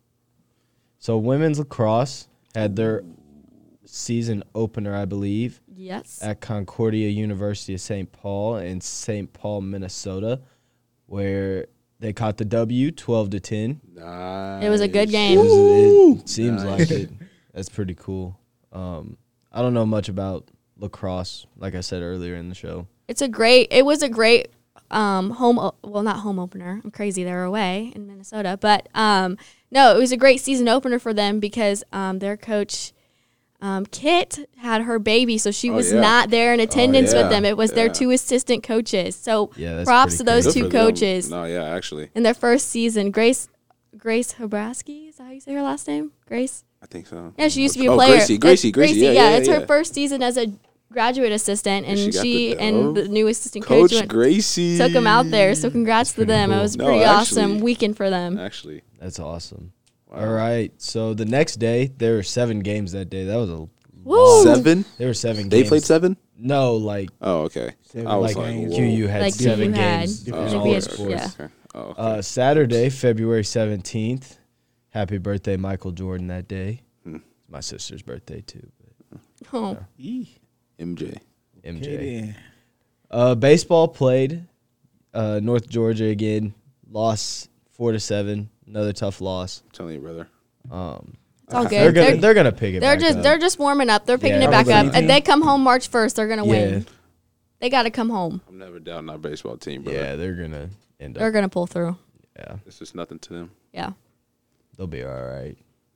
Speaker 1: So women's lacrosse had their season opener, I believe,
Speaker 4: Yes.
Speaker 1: at Concordia University of Saint Paul in Saint Paul, Minnesota, where they caught the W, twelve to ten.
Speaker 3: Nice.
Speaker 4: It was a good
Speaker 1: It,
Speaker 4: game.
Speaker 1: was- it seems
Speaker 3: Nice.
Speaker 1: like it. That's pretty cool. Um, I don't know much about lacrosse, like I said earlier in the show.
Speaker 4: It's a great. It was a great um, home. O- well, not home opener. I'm crazy. They're away in Minnesota, but um, no, it was a great season opener for them because um, their coach um, Kit had her baby, so she
Speaker 3: Oh,
Speaker 4: was
Speaker 3: yeah.
Speaker 4: not there in attendance
Speaker 3: yeah,
Speaker 4: with them. It was their
Speaker 3: yeah.
Speaker 4: two assistant coaches. So
Speaker 1: Yeah, that's
Speaker 4: props to
Speaker 1: pretty
Speaker 4: those
Speaker 1: crazy.
Speaker 3: Good
Speaker 4: two
Speaker 3: for them.
Speaker 4: coaches
Speaker 3: No, yeah, actually.
Speaker 4: in their first season. Grace Grace Hobraski, is that how you say her last name? Grace.
Speaker 3: I think so.
Speaker 4: Yeah, she used to be a
Speaker 3: Oh,
Speaker 4: player.
Speaker 3: Gracie, Gracie,
Speaker 4: It's-
Speaker 3: Gracie. Yeah, yeah,
Speaker 4: it's
Speaker 3: yeah.
Speaker 4: her first season as a graduate assistant, and
Speaker 3: she got
Speaker 4: she,
Speaker 3: the
Speaker 4: and
Speaker 3: dub.
Speaker 4: the new assistant coach,
Speaker 3: Coach
Speaker 4: went,
Speaker 3: Gracie
Speaker 4: took them out there. So congrats to
Speaker 1: pretty
Speaker 4: them.
Speaker 1: cool.
Speaker 4: It was a
Speaker 3: No,
Speaker 4: pretty
Speaker 3: actually-
Speaker 4: awesome weekend for them.
Speaker 3: Actually.
Speaker 1: That's awesome.
Speaker 3: Wow.
Speaker 1: All right. So the next day, there were seven games that day. That was a
Speaker 4: Woo!
Speaker 3: Seven?
Speaker 1: There were seven
Speaker 3: They
Speaker 1: games.
Speaker 3: played seven?
Speaker 1: No, like
Speaker 3: Oh, okay.
Speaker 2: Seven
Speaker 3: I was
Speaker 1: like
Speaker 3: like,
Speaker 2: games.
Speaker 3: whoa.
Speaker 1: Q U had
Speaker 4: Like
Speaker 1: seven
Speaker 4: Q U had.
Speaker 1: games.
Speaker 2: Different
Speaker 1: in
Speaker 3: Oh,
Speaker 1: all
Speaker 4: we
Speaker 3: okay,
Speaker 4: had-
Speaker 1: sports.
Speaker 4: yeah.
Speaker 3: okay. Oh, okay.
Speaker 1: Uh, Saturday, February seventeenth. Happy birthday, Michael Jordan, that day.
Speaker 3: Hmm.
Speaker 1: It's my sister's birthday, too. But
Speaker 4: Oh,
Speaker 2: Eeh.
Speaker 3: M J.
Speaker 1: M J.
Speaker 2: Okay, then.
Speaker 1: Uh, baseball played. Uh, North Georgia again. Lost four to seven. Another tough loss.
Speaker 3: I'm telling you, brother.
Speaker 1: Um,
Speaker 4: it's all
Speaker 1: they're
Speaker 4: good.
Speaker 1: gonna
Speaker 4: They're,
Speaker 1: they're gonna pick it
Speaker 4: they're
Speaker 1: back
Speaker 4: just
Speaker 1: up.
Speaker 4: they're just warming up. They're picking
Speaker 1: Yeah.
Speaker 4: it back
Speaker 2: Are
Speaker 4: up.
Speaker 2: they
Speaker 4: If they come home March first, they're gonna
Speaker 1: yeah,
Speaker 4: win. They got to come home.
Speaker 3: I'm never doubting our baseball team, brother.
Speaker 1: yeah, they're gonna end
Speaker 4: They're
Speaker 1: up.
Speaker 4: gonna pull through.
Speaker 1: Yeah,
Speaker 3: This is nothing to them.
Speaker 4: Yeah.
Speaker 1: they'll be all right.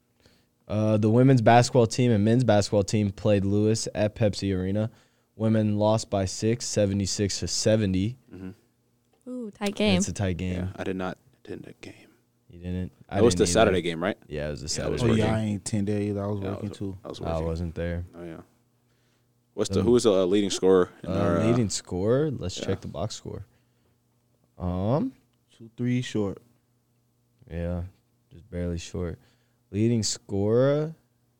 Speaker 1: Uh, the women's basketball team and men's basketball team played Lewis at Pepsi Arena. Women lost by six, seventy-six to seventy.
Speaker 4: Ooh, tight game.
Speaker 1: It's a tight game.
Speaker 3: Yeah, I did not attend that game.
Speaker 1: You didn't. I
Speaker 3: That was
Speaker 1: didn't
Speaker 3: the
Speaker 1: either.
Speaker 3: Saturday game, right?
Speaker 1: Yeah, it was the
Speaker 3: Yeah, I was
Speaker 1: Saturday.
Speaker 2: Oh, yeah,
Speaker 1: game.
Speaker 2: I ain't ten days. I was
Speaker 3: Yeah, I
Speaker 2: working
Speaker 3: was,
Speaker 2: too.
Speaker 3: I was
Speaker 1: I
Speaker 3: working.
Speaker 1: wasn't there.
Speaker 3: Oh yeah. What's the who was the uh, leading scorer? In
Speaker 1: Uh,
Speaker 3: our, uh,
Speaker 1: leading scorer. Let's
Speaker 3: yeah.
Speaker 1: check the box score. Um,
Speaker 2: Two, three short.
Speaker 1: yeah, just barely short. Leading scorer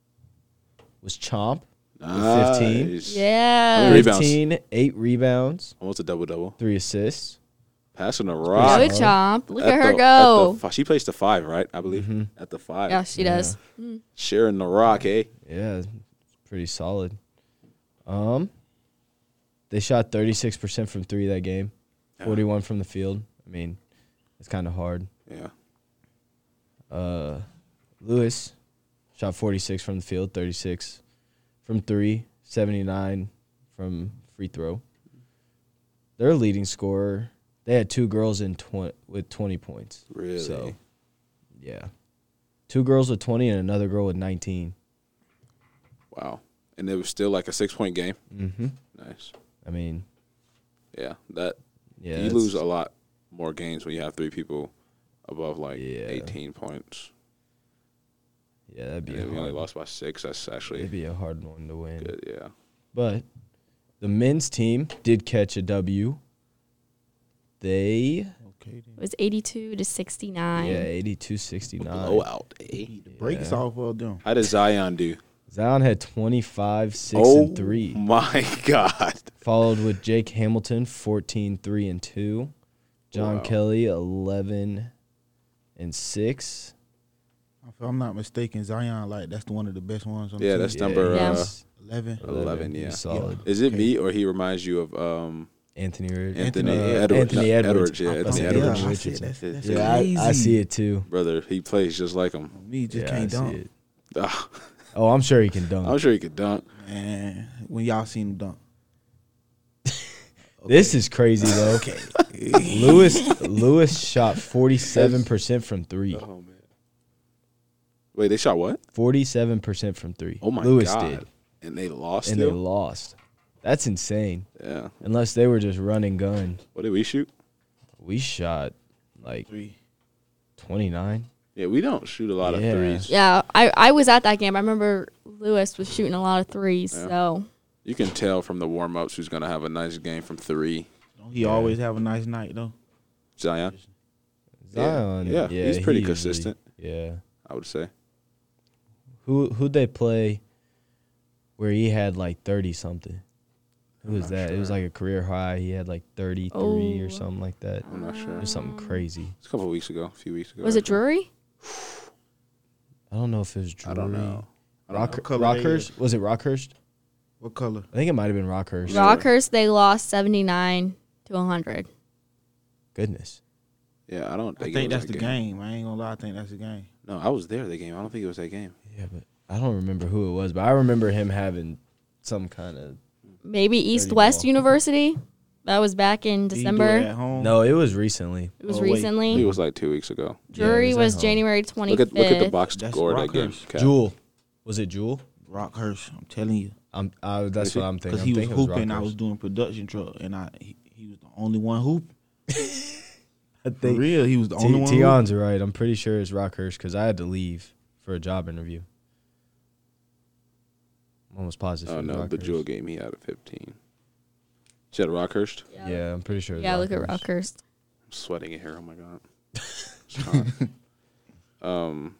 Speaker 1: was Chomp. fifteen.
Speaker 3: Nice.
Speaker 4: Yeah.
Speaker 3: Three rebounds.
Speaker 1: fifteen, eight rebounds,
Speaker 3: Almost a double double.
Speaker 1: three assists.
Speaker 3: Passing the
Speaker 4: Go
Speaker 3: rock.
Speaker 1: Good
Speaker 4: Chomp. Look
Speaker 3: At
Speaker 4: at her
Speaker 3: the-
Speaker 4: go.
Speaker 3: at the fi- she plays the five, right? I believe
Speaker 1: Mhm.
Speaker 3: at the five.
Speaker 4: Yeah, she
Speaker 1: Yeah.
Speaker 4: does.
Speaker 3: Sharing the rock, eh?
Speaker 1: Yeah, it's pretty solid. Um, they shot thirty-six percent from three that game,
Speaker 3: Yeah.
Speaker 1: forty-one from the field. I mean, it's kind of hard.
Speaker 3: Yeah.
Speaker 1: Uh, Lewis shot forty-six from the field, thirty-six from three, seventy-nine from free throw. Their leading scorer, they had two girls in tw- with twenty points.
Speaker 3: Really?
Speaker 1: So, yeah. Two girls with twenty and another girl with nineteen.
Speaker 3: Wow. And it was still like a six-point game?
Speaker 1: Mm-hmm.
Speaker 3: Nice.
Speaker 1: I mean,
Speaker 3: Yeah, that
Speaker 1: yeah.
Speaker 3: you
Speaker 1: that's-
Speaker 3: lose a lot more games when you have three people above like
Speaker 1: Yeah.
Speaker 3: eighteen points.
Speaker 1: Yeah, that'd be
Speaker 3: And
Speaker 1: a
Speaker 3: if we only
Speaker 1: hard,
Speaker 3: lost by six, that's actually
Speaker 1: it'd be a hard one to win.
Speaker 3: good, yeah.
Speaker 1: But the men's team did catch a W. They,
Speaker 2: Okay, then.
Speaker 4: It was eighty-two to sixty-nine.
Speaker 1: yeah, eighty-two sixty-nine.
Speaker 3: Blowout, eh?
Speaker 2: Beat the brakes
Speaker 1: Yeah.
Speaker 2: off of them.
Speaker 3: How did Zion do?
Speaker 1: Zion had twenty-five, six,
Speaker 3: oh
Speaker 1: and three.
Speaker 3: my God.
Speaker 1: Followed with Jake Hamilton, fourteen, three, and two. John
Speaker 3: Wow.
Speaker 1: Kelly, eleven, and six.
Speaker 2: If I'm not mistaken, Zion, like, that's the one of the best ones on the
Speaker 3: Yeah,
Speaker 2: team.
Speaker 3: that's number
Speaker 4: Yeah.
Speaker 3: uh,
Speaker 1: he's
Speaker 2: eleven.
Speaker 3: eleven, yeah.
Speaker 1: He's solid.
Speaker 3: Is it
Speaker 2: Okay.
Speaker 3: me or he reminds you of um,
Speaker 1: Anthony, Rid-
Speaker 3: Anthony,
Speaker 2: Anthony,
Speaker 1: uh,
Speaker 3: Edwards?
Speaker 1: Anthony
Speaker 3: Not
Speaker 1: Edwards.
Speaker 3: Yeah,
Speaker 1: I
Speaker 3: Anthony
Speaker 1: said,
Speaker 3: Edwards.
Speaker 1: yeah,
Speaker 2: I
Speaker 1: Richardson.
Speaker 2: said, that's, that's
Speaker 1: Yeah, I, I
Speaker 2: crazy.
Speaker 1: see it too.
Speaker 3: Brother, he plays just like him.
Speaker 2: Me just
Speaker 1: Yeah, I
Speaker 2: can't
Speaker 1: see
Speaker 2: dunk.
Speaker 1: it.
Speaker 3: Ah,
Speaker 1: Oh, I'm sure he can dunk.
Speaker 3: I'm sure he could dunk.
Speaker 2: Man, when y'all seen him dunk.
Speaker 1: This is crazy though.
Speaker 2: Okay.
Speaker 1: Lewis Lewis shot forty-seven percent from three.
Speaker 3: Oh man. Wait, they shot what?
Speaker 1: forty-seven percent from three.
Speaker 3: Oh my
Speaker 1: Lewis
Speaker 3: God.
Speaker 1: did,
Speaker 3: And they lost
Speaker 1: and they
Speaker 3: still?
Speaker 1: lost. That's insane.
Speaker 3: Yeah.
Speaker 1: Unless they were just running gun.
Speaker 3: What did we shoot?
Speaker 1: We shot like
Speaker 2: Three.
Speaker 1: twenty-nine.
Speaker 3: Yeah, we don't shoot a lot
Speaker 1: Yeah.
Speaker 3: of threes.
Speaker 4: Yeah, I, I was at that game. I remember Lewis was shooting a lot of threes.
Speaker 3: Yeah.
Speaker 4: So
Speaker 3: You can tell from the warm ups who's gonna have a nice game from three.
Speaker 2: Don't he always have a nice night, though?
Speaker 3: Zion,
Speaker 1: Zion.
Speaker 3: Yeah,
Speaker 1: Yeah,
Speaker 3: he's pretty
Speaker 1: he usually-
Speaker 3: consistent.
Speaker 1: Yeah.
Speaker 3: I would say.
Speaker 1: Who who'd they play where he had like thirty something? Who
Speaker 3: I'm
Speaker 1: was
Speaker 3: not
Speaker 1: that? It was
Speaker 3: sure.
Speaker 1: like a career high. He had like thirty-three or
Speaker 4: Oh.
Speaker 1: something like that.
Speaker 3: I'm not sure.
Speaker 1: It was something crazy.
Speaker 3: It's a couple of weeks ago, a few weeks ago.
Speaker 4: was it
Speaker 3: actually.
Speaker 4: Drury?
Speaker 1: I don't know if it was Drury.
Speaker 3: I don't know. I don't
Speaker 1: Rock,
Speaker 3: know.
Speaker 2: What color they
Speaker 1: Rockhurst? Was it Rockhurst?
Speaker 2: What color?
Speaker 1: I think it might have been Rockhurst.
Speaker 3: Yeah.
Speaker 4: Rockhurst, they lost seventy-nine to one hundred.
Speaker 1: Goodness.
Speaker 3: Yeah, I don't
Speaker 2: I
Speaker 3: think,
Speaker 2: think
Speaker 3: it was
Speaker 2: that's
Speaker 3: that
Speaker 2: the game. I ain't gonna lie. I think that's the game.
Speaker 3: No, I was there the game. I don't think it was that game.
Speaker 1: Yeah, but I don't remember who it was, but I remember him having some kind of.
Speaker 4: Maybe East
Speaker 1: thirty
Speaker 4: West
Speaker 1: ball.
Speaker 4: University. That was back in
Speaker 2: Did he do it
Speaker 4: December.
Speaker 2: at home?
Speaker 1: No, it was recently.
Speaker 4: It was
Speaker 2: Oh, wait.
Speaker 3: It
Speaker 4: recently.
Speaker 3: was like two weeks ago.
Speaker 4: Drury
Speaker 1: Yeah, it was
Speaker 4: was,
Speaker 1: at home.
Speaker 4: January
Speaker 3: Look
Speaker 4: twenty-fifth.
Speaker 3: at look at the box
Speaker 2: That's
Speaker 3: score of that game.
Speaker 2: Rockhurst.
Speaker 3: Cap.
Speaker 1: Jewel. Was it Jewel?
Speaker 2: Rockhurst. I'm telling you.
Speaker 1: I'm, I, that's
Speaker 3: Is it?
Speaker 1: what I'm thinking.
Speaker 2: Because
Speaker 1: I'm
Speaker 2: he was
Speaker 1: thinking it
Speaker 2: hooping. I
Speaker 1: Rockhurst.
Speaker 2: was doing production truck, and I he, he was the only one hoop.
Speaker 1: I
Speaker 2: For
Speaker 1: think
Speaker 2: real, he was the only
Speaker 1: T-
Speaker 2: one. hoop.
Speaker 1: Tion's right. I'm pretty sure it's Rockhurst because I had to leave for a job interview. I'm almost positive.
Speaker 3: Oh
Speaker 1: it was
Speaker 3: no, the
Speaker 1: Rockhurst.
Speaker 3: Jewel game he had at fifteen. She had Rockhurst.
Speaker 1: Yeah, I'm pretty sure. It was
Speaker 4: Yeah, look at
Speaker 1: Rockhurst.
Speaker 4: Rockhurst.
Speaker 3: I'm sweating in here. Oh my god. It's hot. um.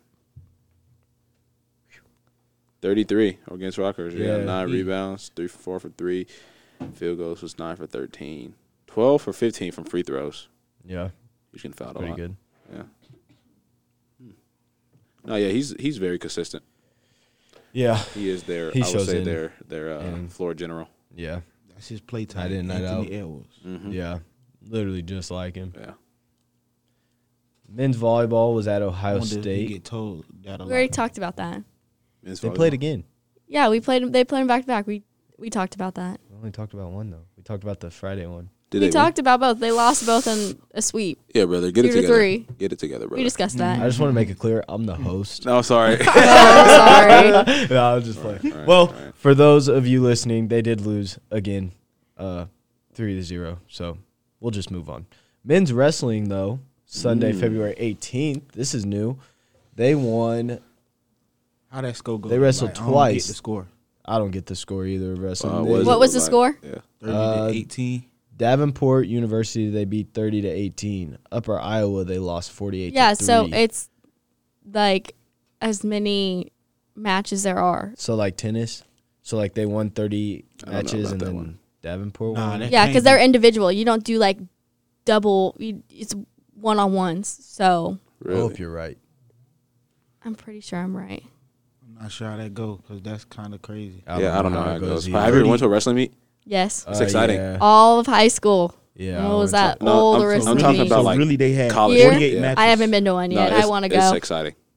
Speaker 3: thirty-three against Rockhurst. Yeah,
Speaker 1: Yeah,
Speaker 3: nine
Speaker 2: he-
Speaker 3: rebounds, three for four for three. Field goals was nine for thirteen. twelve for fifteen from free throws.
Speaker 1: Yeah,
Speaker 3: He's getting fouled a
Speaker 1: pretty
Speaker 3: lot.
Speaker 1: good.
Speaker 3: Yeah. Hmm. No, yeah, he's he's very consistent.
Speaker 1: Yeah,
Speaker 3: He is their
Speaker 1: He
Speaker 3: I would
Speaker 1: shows
Speaker 3: say
Speaker 1: in.
Speaker 3: their their uh,
Speaker 1: And-
Speaker 3: floor general.
Speaker 1: yeah,
Speaker 2: That's his playtime.
Speaker 1: Night in, night
Speaker 2: Anthony
Speaker 1: out.
Speaker 2: Edwards.
Speaker 3: Mm-hmm.
Speaker 1: yeah. Literally just like him.
Speaker 3: Yeah.
Speaker 1: Men's volleyball was at
Speaker 2: I
Speaker 1: Ohio
Speaker 2: wonder if he
Speaker 1: State.
Speaker 2: get told that a
Speaker 4: We already
Speaker 2: lot.
Speaker 4: talked about that.
Speaker 3: Men's
Speaker 1: They
Speaker 3: volleyball.
Speaker 1: played again.
Speaker 4: Yeah, we played. They played them back to back. We we talked about that.
Speaker 1: We only talked about one though. We talked about the Friday one.
Speaker 3: Did
Speaker 4: we
Speaker 3: they
Speaker 4: talked about both. They lost both in a sweep.
Speaker 3: win? Yeah, brother. Get it
Speaker 4: Two to
Speaker 3: together.
Speaker 4: three.
Speaker 3: Get it together, brother.
Speaker 4: We discussed that.
Speaker 1: I just want to make it clear I'm the host.
Speaker 3: No, sorry.
Speaker 4: Oh, sorry.
Speaker 1: no, I was just playing.
Speaker 3: All right,
Speaker 1: well,
Speaker 3: all right.
Speaker 1: for those of you listening, they did lose again, uh, three to zero. So we'll just move on. Men's wrestling though, Sunday,
Speaker 3: Mm.
Speaker 1: February eighteenth. This is new. They won.
Speaker 2: How that score go?
Speaker 1: They wrestled
Speaker 2: I don't get
Speaker 1: twice.
Speaker 2: the score.
Speaker 1: I don't get the score either of wrestling.
Speaker 3: Uh,
Speaker 1: They-
Speaker 3: does
Speaker 4: What
Speaker 3: it
Speaker 4: was the
Speaker 3: look
Speaker 4: score?
Speaker 3: Yeah.
Speaker 2: Thirty
Speaker 1: Uh,
Speaker 2: to eighteen.
Speaker 1: Davenport University they beat thirty to eighteen. Upper Iowa they lost forty-eight.
Speaker 4: Yeah,
Speaker 1: to three.
Speaker 4: so it's like as many matches there are.
Speaker 1: so like tennis. So like they won thirty
Speaker 3: I don't know
Speaker 1: matches
Speaker 3: about
Speaker 1: and
Speaker 3: that
Speaker 1: then
Speaker 3: one.
Speaker 1: Davenport
Speaker 2: Nah,
Speaker 1: won.
Speaker 2: that-
Speaker 4: Yeah,
Speaker 2: can't
Speaker 4: because
Speaker 2: be-
Speaker 4: they're individual. You don't do like double. You, it's one on ones. So
Speaker 1: I
Speaker 3: Really?
Speaker 1: hope you're right.
Speaker 4: I'm pretty sure I'm right.
Speaker 2: I'm not sure how that go because that's kind of crazy.
Speaker 3: yeah, I don't know how it goes.
Speaker 1: either.
Speaker 3: Have you ever went to a wrestling meet?
Speaker 4: Yes,
Speaker 3: It's
Speaker 1: Uh,
Speaker 3: exciting.
Speaker 1: Yeah,
Speaker 4: all of high school.
Speaker 1: yeah
Speaker 4: What
Speaker 1: I
Speaker 4: was
Speaker 1: went
Speaker 4: that?
Speaker 1: to-
Speaker 3: No,
Speaker 4: All
Speaker 3: I'm-
Speaker 4: the
Speaker 3: I'm
Speaker 4: wrestling
Speaker 3: talking
Speaker 4: meets.
Speaker 3: about,
Speaker 2: so
Speaker 3: like,
Speaker 2: really they had
Speaker 3: college.
Speaker 4: Here?
Speaker 2: forty-eight
Speaker 3: Yeah.
Speaker 2: matches.
Speaker 4: I haven't been to one
Speaker 3: No,
Speaker 4: yet.
Speaker 3: it's-
Speaker 4: I want to
Speaker 3: It's
Speaker 4: go.
Speaker 3: exciting.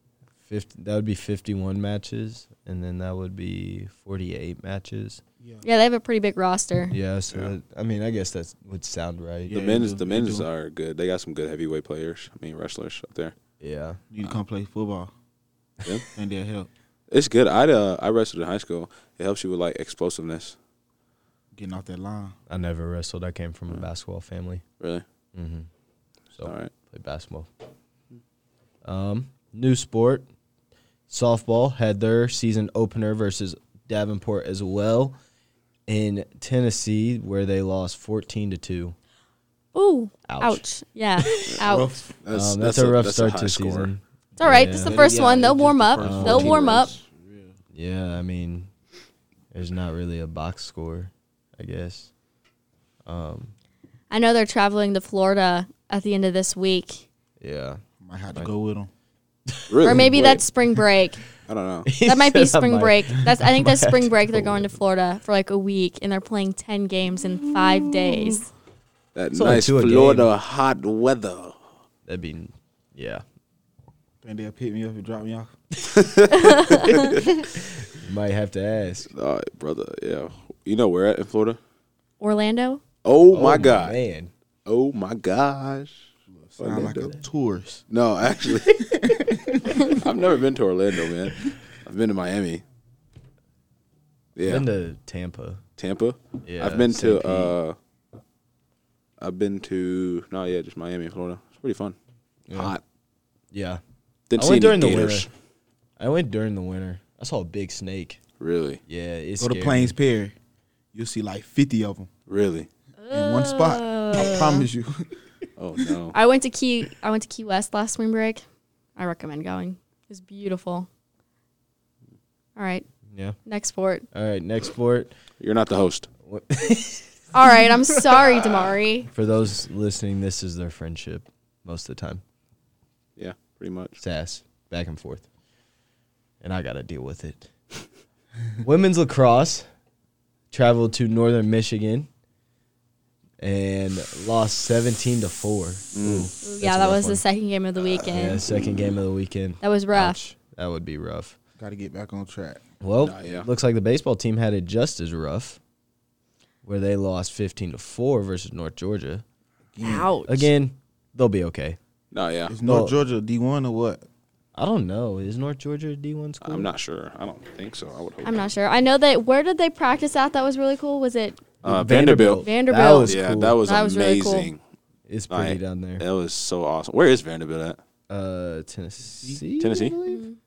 Speaker 1: fifty, that would be fifty-one matches, and then that would be forty-eight matches.
Speaker 2: Yeah.
Speaker 4: Yeah, they have a pretty big roster.
Speaker 1: Yeah, so
Speaker 3: Yeah.
Speaker 1: That, I mean, I guess that would sound right.
Speaker 2: Yeah,
Speaker 3: the men's
Speaker 2: do,
Speaker 3: the
Speaker 2: they
Speaker 3: men's
Speaker 2: do.
Speaker 3: are good. They got some good heavyweight players. I mean wrestlers up there.
Speaker 1: Yeah.
Speaker 2: You need to come play football.
Speaker 3: Yeah.
Speaker 2: And they'll help.
Speaker 3: It's good. I uh I wrestled in high school. It helps you with like explosiveness.
Speaker 2: Getting off that line.
Speaker 1: I never wrestled. I came from a
Speaker 3: Mm.
Speaker 1: basketball family.
Speaker 3: Really.
Speaker 1: Mm-hmm. So
Speaker 3: All right.
Speaker 1: played basketball. Um, new sport. Softball had their season opener versus Davenport as well in Tennessee, where they lost fourteen to two.
Speaker 4: Ooh,
Speaker 1: Ouch.
Speaker 4: ouch. Yeah, ouch.
Speaker 2: Rough.
Speaker 3: That's,
Speaker 1: Um, that's, a rough
Speaker 3: that's
Speaker 1: start
Speaker 3: high
Speaker 1: to the
Speaker 3: score.
Speaker 1: season.
Speaker 4: It's all right.
Speaker 1: Yeah.
Speaker 4: This is the
Speaker 2: Yeah,
Speaker 4: first
Speaker 2: yeah,
Speaker 4: one. They'll
Speaker 2: it's
Speaker 4: warm
Speaker 2: just
Speaker 4: up.
Speaker 2: the first
Speaker 1: Um,
Speaker 4: They'll
Speaker 2: fourteen
Speaker 4: warm up.
Speaker 2: runs. Yeah.
Speaker 1: Yeah, I mean, there's not really a box score, I guess. Um,
Speaker 4: I know they're traveling to Florida at the end of this week.
Speaker 1: yeah.
Speaker 2: Might have to
Speaker 1: Like-
Speaker 2: go with them.
Speaker 3: Really?
Speaker 4: Or maybe
Speaker 3: Wait,
Speaker 4: that's spring break.
Speaker 3: I don't know.
Speaker 4: That might be
Speaker 1: Said I
Speaker 4: spring
Speaker 1: might-
Speaker 4: break. That's I think
Speaker 1: might
Speaker 4: that's
Speaker 1: have
Speaker 4: spring
Speaker 1: to
Speaker 4: break. They're
Speaker 1: go
Speaker 4: going to
Speaker 1: with-
Speaker 4: Florida for like a week, and they're playing ten games in five days.
Speaker 3: That
Speaker 1: It's only
Speaker 3: nice
Speaker 1: two a
Speaker 3: Florida
Speaker 1: game.
Speaker 3: hot weather.
Speaker 1: That'd be, yeah.
Speaker 2: Think they'll pick me up and drop me off.
Speaker 1: You might have to ask.
Speaker 3: All right, brother. Yeah. You know where at in Florida?
Speaker 4: Orlando.
Speaker 3: Oh, my God.
Speaker 1: Man.
Speaker 3: Oh my gosh.
Speaker 2: Sound like a
Speaker 3: Orlando.
Speaker 2: tourist.
Speaker 3: No, actually, I've never been to Orlando, man. I've been to Miami. Yeah,
Speaker 1: Been to Tampa.
Speaker 3: Tampa.
Speaker 1: Yeah.
Speaker 3: I've been
Speaker 1: Saint
Speaker 3: to.
Speaker 1: Pete.
Speaker 3: uh I've been to. No, yeah, just Miami, Florida. It's pretty fun.
Speaker 1: Yeah.
Speaker 3: Hot.
Speaker 1: Yeah.
Speaker 3: Didn't
Speaker 1: I
Speaker 3: see
Speaker 1: went
Speaker 3: any
Speaker 1: during the
Speaker 3: gators.
Speaker 1: winter. I went during the winter. I saw a big snake.
Speaker 3: Really,
Speaker 1: Yeah, it's
Speaker 2: Go to Plains Perry. You'll see like fifty of them
Speaker 3: really.
Speaker 2: in one spot. I promise you.
Speaker 3: Oh no.
Speaker 4: I went to Key. I went to Key West last spring break. I recommend going. It's beautiful. All right,
Speaker 1: Yeah.
Speaker 4: next sport.
Speaker 1: All right, next sport.
Speaker 3: You're not the host.
Speaker 1: What-
Speaker 4: All right, I'm sorry, Damari.
Speaker 1: For those listening, this is their friendship most of the time.
Speaker 3: Yeah, pretty much.
Speaker 1: Sass, back and forth. And I got to deal with it. Women's lacrosse traveled to Northern Michigan and lost seventeen to four.
Speaker 3: Mm.
Speaker 1: Ooh,
Speaker 4: Yeah,
Speaker 1: a
Speaker 4: that
Speaker 1: rough
Speaker 4: was
Speaker 1: one.
Speaker 4: the second game of the weekend.
Speaker 1: Yeah, second game of the weekend.
Speaker 4: That was rough.
Speaker 1: Ouch. That would be rough.
Speaker 2: Got to get back on track.
Speaker 1: Well,
Speaker 3: Nah, yeah.
Speaker 1: looks like the baseball team had it just as rough, where they lost fifteen to four versus North Georgia.
Speaker 4: Ouch.
Speaker 1: Again, they'll be okay.
Speaker 3: No, yeah.
Speaker 2: Is North
Speaker 1: Well-
Speaker 2: Georgia D one or what?
Speaker 1: I don't know. Is North Georgia a D one school?
Speaker 3: I'm not sure. I don't think so. I would hope.
Speaker 4: I'm not sure. I know that. Where did they practice at? That was really cool. Was it
Speaker 3: Uh, Vanderbilt.
Speaker 4: Vanderbilt?
Speaker 1: That was
Speaker 3: Yeah,
Speaker 1: cool.
Speaker 3: that was
Speaker 4: That was really cool.
Speaker 3: amazing.
Speaker 1: It's pretty
Speaker 3: Like,
Speaker 1: down there.
Speaker 3: That was so awesome. Where is Vanderbilt at?
Speaker 1: Uh, Tennessee.
Speaker 3: Tennessee?
Speaker 1: I believe?
Speaker 4: Mm.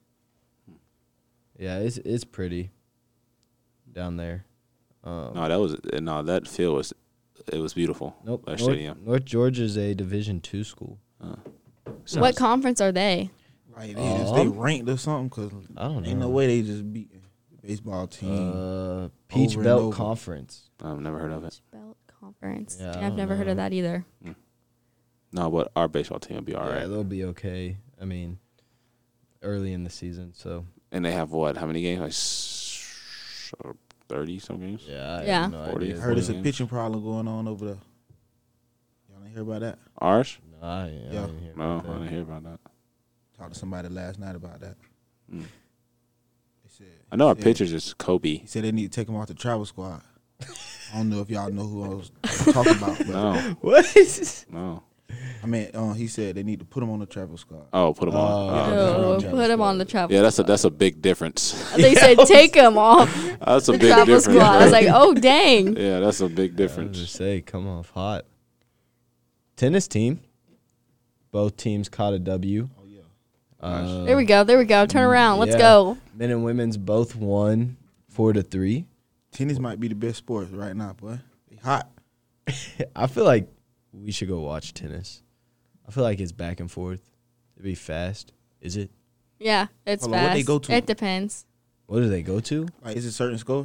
Speaker 1: Yeah, it's it's pretty down there. Um,
Speaker 3: No, that was no. That field was it was beautiful.
Speaker 1: nope.
Speaker 3: That
Speaker 1: North,
Speaker 3: stadium.
Speaker 1: North Georgia's a Division two school.
Speaker 3: Uh,
Speaker 4: What
Speaker 3: sounds-
Speaker 4: conference are they?
Speaker 2: Like they, is they ranked or something? Cause
Speaker 1: I don't know.
Speaker 2: ain't no way they just beat the baseball team.
Speaker 1: Uh, Peach
Speaker 2: Over and
Speaker 1: Belt
Speaker 2: over.
Speaker 1: Conference.
Speaker 3: I've never heard of it.
Speaker 4: Belt Conference.
Speaker 1: Yeah, I
Speaker 4: I've
Speaker 1: don't
Speaker 4: never heard of
Speaker 1: know.
Speaker 4: that either.
Speaker 3: No, but our baseball team will be all
Speaker 1: yeah,
Speaker 3: right.
Speaker 1: they'll be okay. I mean, early in the season, so
Speaker 3: And they have what? How many games? Like s- thirty some games.
Speaker 1: yeah. I
Speaker 4: Yeah.
Speaker 1: Have no
Speaker 3: forty.
Speaker 1: idea.
Speaker 2: I heard it's a
Speaker 3: games.
Speaker 2: pitching problem going on over there. Y'all ain't hear about that?
Speaker 3: Ours?
Speaker 1: No, I, I
Speaker 2: Yeah.
Speaker 1: didn't hear
Speaker 3: No,
Speaker 1: about
Speaker 3: I
Speaker 1: that.
Speaker 3: didn't hear about that.
Speaker 2: Talked to somebody last night about that.
Speaker 3: Mm.
Speaker 2: They said,
Speaker 3: I know our
Speaker 2: said-
Speaker 3: pitchers is Kobe.
Speaker 2: He said they need to take him off the travel squad. I don't know if y'all know who I was talking about. But
Speaker 3: No,
Speaker 1: What?
Speaker 3: no.
Speaker 2: I mean, uh, he said they need to put him on the travel squad.
Speaker 3: Oh, put them
Speaker 1: Oh,
Speaker 3: on.
Speaker 1: yeah.
Speaker 3: Oh,
Speaker 4: Oh,
Speaker 2: okay.
Speaker 4: put him on the travel.
Speaker 3: yeah, that's a
Speaker 4: squad.
Speaker 3: that's a big difference.
Speaker 4: They said take him off
Speaker 3: That's a
Speaker 4: the
Speaker 3: big
Speaker 4: travel
Speaker 3: difference.
Speaker 4: squad. I was like, oh dang.
Speaker 3: yeah, that's a big
Speaker 1: I was
Speaker 3: difference.
Speaker 1: just say, come off hot. Tennis team. Both teams caught a W.
Speaker 2: Oh yeah.
Speaker 1: Uh,
Speaker 4: There we go. There we go. Turn around. Let's
Speaker 1: yeah.
Speaker 4: go.
Speaker 1: Men and women's both won four to three.
Speaker 2: Tennis might be the best sport right now, boy. They hot.
Speaker 1: I feel like we should go watch tennis. I feel like it's back and forth. It'd be fast. Is it?
Speaker 4: Yeah, it's
Speaker 2: Hold on,
Speaker 4: fast.
Speaker 2: what they go to?
Speaker 4: It depends.
Speaker 1: What do they go to?
Speaker 2: Like, is it certain score?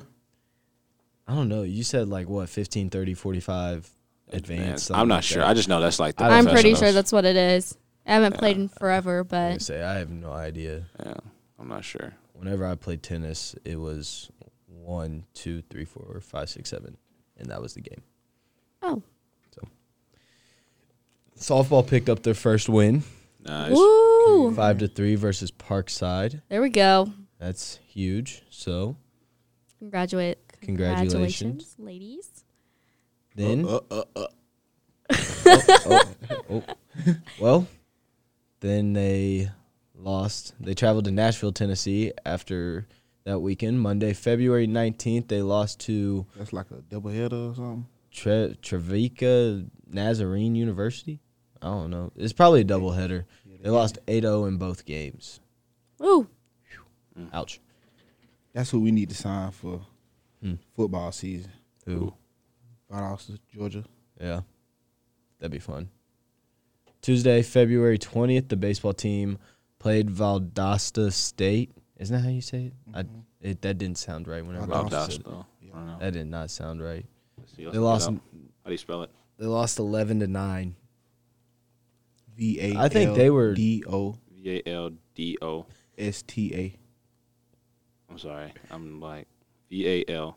Speaker 1: I don't know. You said like what, fifteen, thirty, forty-five advanced.
Speaker 3: Man, I'm not sure. I just know that's like the
Speaker 1: I
Speaker 4: I'm pretty sure
Speaker 3: professionals.
Speaker 4: that's what it is. I haven't
Speaker 3: Yeah.
Speaker 4: played in forever,
Speaker 1: I
Speaker 4: but
Speaker 1: say I have no idea.
Speaker 3: Yeah, I'm not sure.
Speaker 1: Whenever I played tennis, it was one, two, three, four, five, six, seven, and that was the game.
Speaker 4: oh,
Speaker 1: Softball picked up their first win.
Speaker 3: Nice.
Speaker 4: woo! Ooh.
Speaker 1: Five to three versus Parkside.
Speaker 4: There we go.
Speaker 1: That's huge. So
Speaker 4: Congratulate.
Speaker 1: Congratulations.
Speaker 4: ladies.
Speaker 1: then,
Speaker 2: Uh, uh, uh, uh.
Speaker 1: oh, oh. well, then they lost. They traveled to Nashville, Tennessee after that weekend. Monday, February nineteenth, they lost to
Speaker 2: That's like a doubleheader or something.
Speaker 1: Tre- Trevika Nazarene University. I don't know. It's probably a doubleheader. They lost eight oh in both games.
Speaker 4: Ooh.
Speaker 1: Ouch.
Speaker 2: That's who we need to sign for
Speaker 1: Hmm.
Speaker 2: football season.
Speaker 1: Who?
Speaker 2: Valdosta, Georgia.
Speaker 1: Yeah. That'd be fun. Tuesday, February twentieth, the baseball team played Valdosta State. Isn't that how you say it? I, it that didn't sound right whenever I
Speaker 2: Valdosta.
Speaker 1: said it.
Speaker 3: Valdosta. I don't know.
Speaker 1: That did not sound right.
Speaker 3: Let's see, let's
Speaker 1: They
Speaker 3: look it
Speaker 1: lost
Speaker 3: up. How do you spell it?
Speaker 1: they lost eleven to nine.
Speaker 2: V A
Speaker 1: I think they were-
Speaker 2: D O
Speaker 3: V A L D O.
Speaker 2: S T A.
Speaker 3: I'm sorry. I'm like V A L.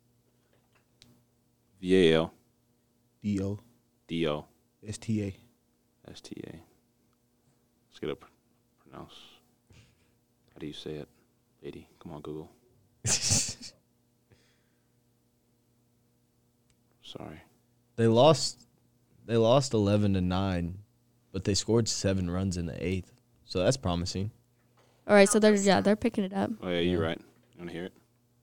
Speaker 3: V A L
Speaker 2: D O
Speaker 3: D O
Speaker 2: S T A.
Speaker 3: S T A. Let's get it pr- pronounced. How do you say it, lady? Come on, Google. Sorry.
Speaker 1: They lost they lost eleven to nine, but they scored seven runs in the eighth. So that's promising.
Speaker 4: All right, so they're yeah, they're picking it up.
Speaker 3: Oh yeah, you're right. You want to hear it?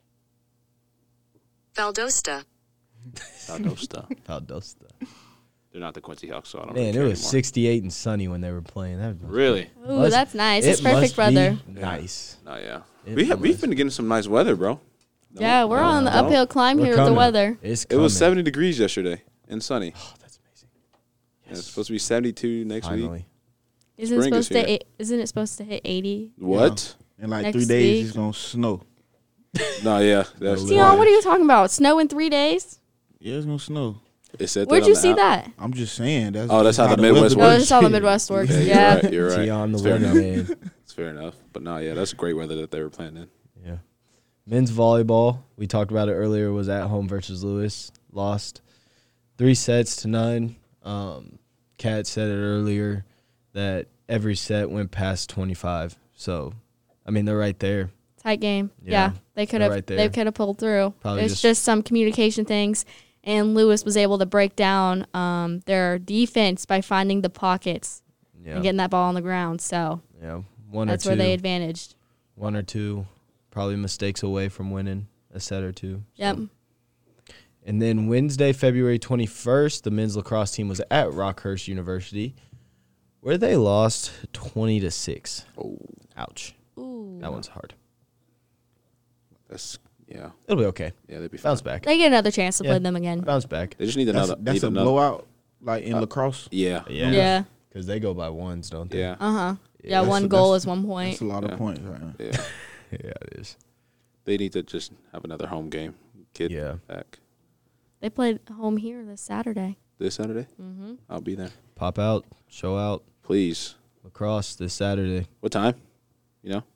Speaker 5: Valdosta.
Speaker 3: Valdosta.
Speaker 1: Valdosta.
Speaker 3: They're not the Quincy Hawks, so I don't
Speaker 1: Man,
Speaker 3: really
Speaker 1: it
Speaker 3: care
Speaker 1: was
Speaker 3: anymore.
Speaker 1: sixty-eight and sunny when they were playing. That was
Speaker 3: Really?
Speaker 4: Ooh,
Speaker 1: Must-
Speaker 4: that's nice.
Speaker 1: it
Speaker 4: It's perfect
Speaker 1: must be
Speaker 4: weather.
Speaker 1: Nice.
Speaker 3: Oh yeah.
Speaker 1: It
Speaker 3: we have we've
Speaker 1: must-
Speaker 3: been getting some nice weather, bro. No?
Speaker 4: Yeah, we're
Speaker 3: No?
Speaker 4: on the
Speaker 3: No?
Speaker 4: uphill climb
Speaker 1: We're
Speaker 4: here with the
Speaker 1: coming.
Speaker 4: weather.
Speaker 1: It's
Speaker 3: It was
Speaker 1: coming.
Speaker 3: seventy degrees yesterday and sunny.
Speaker 1: Oh, that's amazing.
Speaker 3: And it's supposed to be seventy-two next week.
Speaker 1: Finally.
Speaker 4: Isn't it
Speaker 3: Spring is
Speaker 4: supposed to?
Speaker 3: here.
Speaker 4: eight- Isn't it supposed to hit eighty?
Speaker 3: What?
Speaker 2: In like
Speaker 4: Next
Speaker 2: three days,
Speaker 4: week.
Speaker 2: it's gonna snow.
Speaker 3: No, yeah, that's
Speaker 1: No,
Speaker 4: Dion, what are you talking about? Snow in three days?
Speaker 2: Yeah, it's gonna snow.
Speaker 3: It said that
Speaker 4: Where'd
Speaker 3: on
Speaker 4: you
Speaker 3: the
Speaker 4: see
Speaker 3: app.
Speaker 4: that?
Speaker 2: I'm just saying. That's
Speaker 3: Oh, that's how the
Speaker 2: the
Speaker 3: Midwest
Speaker 2: weather
Speaker 4: Oh,
Speaker 3: works.
Speaker 4: that's how the Midwest works.
Speaker 3: Yeah,
Speaker 4: Yeah.
Speaker 3: you're right. You're right.
Speaker 1: Tion, the
Speaker 3: It's fair enough.
Speaker 1: weatherman.
Speaker 3: It's fair enough. But no, yeah, that's great weather that they were playing in.
Speaker 1: Yeah. Men's volleyball, we talked about it earlier, was at home versus Lewis. Lost three sets to none. Um, Kat said it earlier that every set went past twenty-five. So, I mean, they're right there.
Speaker 4: Tight game.
Speaker 1: Yeah,
Speaker 4: Yeah, they could
Speaker 1: they're
Speaker 4: have.
Speaker 1: right there.
Speaker 4: They could have pulled through.
Speaker 1: Probably
Speaker 4: It's
Speaker 1: just-
Speaker 4: just, some communication things, and Lewis was able to break down um, their defense by finding the pockets
Speaker 1: Yeah.
Speaker 4: and getting that ball on the ground. So
Speaker 1: yeah. One
Speaker 4: that's
Speaker 1: or
Speaker 4: where
Speaker 1: two.
Speaker 4: they advantaged.
Speaker 1: One or two, probably mistakes away from winning a set or two.
Speaker 4: Yep.
Speaker 1: So. And then Wednesday, February twenty-first, the men's lacrosse team was at Rockhurst University, where they lost twenty to six.
Speaker 3: Oh,
Speaker 1: Ouch.
Speaker 4: Ooh.
Speaker 1: That one's hard.
Speaker 3: that's yeah,
Speaker 1: It'll be okay.
Speaker 3: yeah. They'd be fine.
Speaker 1: Bounce back.
Speaker 4: They get another chance to
Speaker 1: Yeah.
Speaker 4: play them again.
Speaker 1: Bounce back.
Speaker 3: They just need
Speaker 2: That's,
Speaker 3: another.
Speaker 2: that's
Speaker 3: need
Speaker 2: a
Speaker 3: another,
Speaker 2: blowout, like in
Speaker 3: Uh,
Speaker 2: lacrosse.
Speaker 3: Yeah,
Speaker 1: Yeah.
Speaker 4: Yeah.
Speaker 1: Because they go by ones, don't they?
Speaker 3: yeah,
Speaker 4: Uh huh. Yeah.
Speaker 2: That's
Speaker 4: one
Speaker 2: a-
Speaker 4: goal
Speaker 2: that's-
Speaker 4: is one point.
Speaker 2: That's a lot
Speaker 3: Yeah.
Speaker 2: of points right now.
Speaker 3: yeah.
Speaker 1: Yeah, it is.
Speaker 3: They need to just have another home game. Get
Speaker 1: Yeah.
Speaker 3: back
Speaker 4: They played home here this Saturday.
Speaker 3: this Saturday.
Speaker 4: Mm-hmm.
Speaker 3: I'll be there.
Speaker 1: Pop out, show out,
Speaker 3: Please.
Speaker 1: lacrosse this Saturday.
Speaker 3: What time? You know.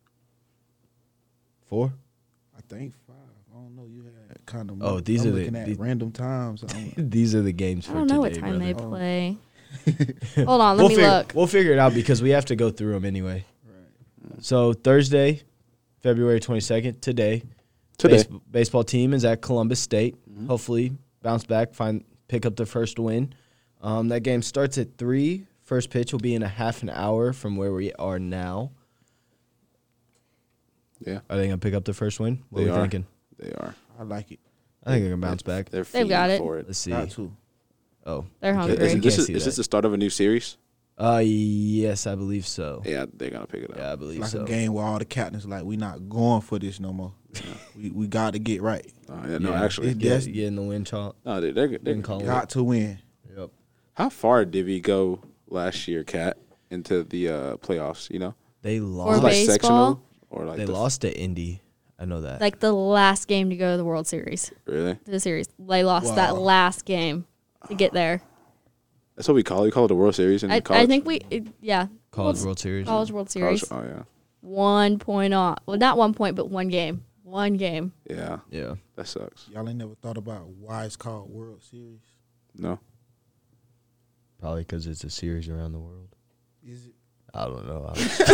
Speaker 1: Four?
Speaker 2: I think five. I don't know. You had kind of.
Speaker 1: Oh, these
Speaker 2: I'm
Speaker 1: are the-
Speaker 2: looking at
Speaker 1: these-
Speaker 2: random times. I don't-
Speaker 1: These are the games for
Speaker 4: I don't know what
Speaker 1: today,
Speaker 4: time they
Speaker 1: brother.
Speaker 4: play. Hold on, let
Speaker 1: we'll
Speaker 4: me
Speaker 1: figure,
Speaker 4: look.
Speaker 1: We'll figure it out because we have to go through them anyway. So Thursday, February twenty-second, today,
Speaker 3: Today.
Speaker 1: base- baseball team is at Columbus State.
Speaker 3: Mhm.
Speaker 1: Hopefully, bounce back, find pick up the first win. Um, that game starts at three. First pitch will be in a half an hour from where we are now.
Speaker 3: Yeah,
Speaker 1: Are they gonna pick up the first win? What
Speaker 3: They
Speaker 1: are we
Speaker 3: are.
Speaker 1: thinking?
Speaker 3: they are.
Speaker 2: I like it.
Speaker 1: I think they're gonna bounce back.
Speaker 3: They're
Speaker 4: They've got
Speaker 3: fiending
Speaker 4: it.
Speaker 3: for it.
Speaker 1: Let's see.
Speaker 2: Got to.
Speaker 1: Oh,
Speaker 4: They're
Speaker 1: okay.
Speaker 4: hungry.
Speaker 1: You
Speaker 3: Is,
Speaker 1: can't
Speaker 3: this is,
Speaker 1: see
Speaker 3: is
Speaker 1: that.
Speaker 3: this the start of a new series?
Speaker 1: Uh, yes, I believe so.
Speaker 3: Yeah, they're gonna pick it up.
Speaker 1: Yeah, I believe
Speaker 2: Like
Speaker 1: so.
Speaker 2: a game where all the captains like, we not going for this no more. we we got to get right.
Speaker 3: Oh, yeah, no,
Speaker 1: Yeah.
Speaker 3: actually,
Speaker 2: It-
Speaker 1: Get,
Speaker 2: Yes.
Speaker 1: get in the wind chalk.
Speaker 3: no, they, they're, they're,
Speaker 1: Didn't call it.
Speaker 2: Got to win.
Speaker 1: Yep.
Speaker 3: How far did we go last year, Kat, into the uh, playoffs? You know,
Speaker 1: They
Speaker 4: For
Speaker 1: lost.
Speaker 3: Was it like
Speaker 4: baseball?
Speaker 3: sectional or like
Speaker 1: They
Speaker 3: the,
Speaker 1: lost to Indy. I know that.
Speaker 4: Like the last game to go to the World Series.
Speaker 3: Really?
Speaker 4: To the series. They lost that
Speaker 2: Wow.
Speaker 4: last game to get there.
Speaker 3: That's what we call it. We call it the World Series in
Speaker 4: I,
Speaker 3: college.
Speaker 4: I think we, it, yeah.
Speaker 1: College
Speaker 4: Well,
Speaker 1: World Series.
Speaker 4: College World
Speaker 3: College-
Speaker 4: Series.
Speaker 3: Oh yeah,
Speaker 4: One point off. Well, not one point, but one game. One game.
Speaker 3: yeah.
Speaker 1: Yeah.
Speaker 3: That sucks.
Speaker 2: Y'all ain't never thought about why it's called World Series.
Speaker 3: No.
Speaker 1: Probably because it's a series around the world.
Speaker 2: Is it?
Speaker 1: I don't know.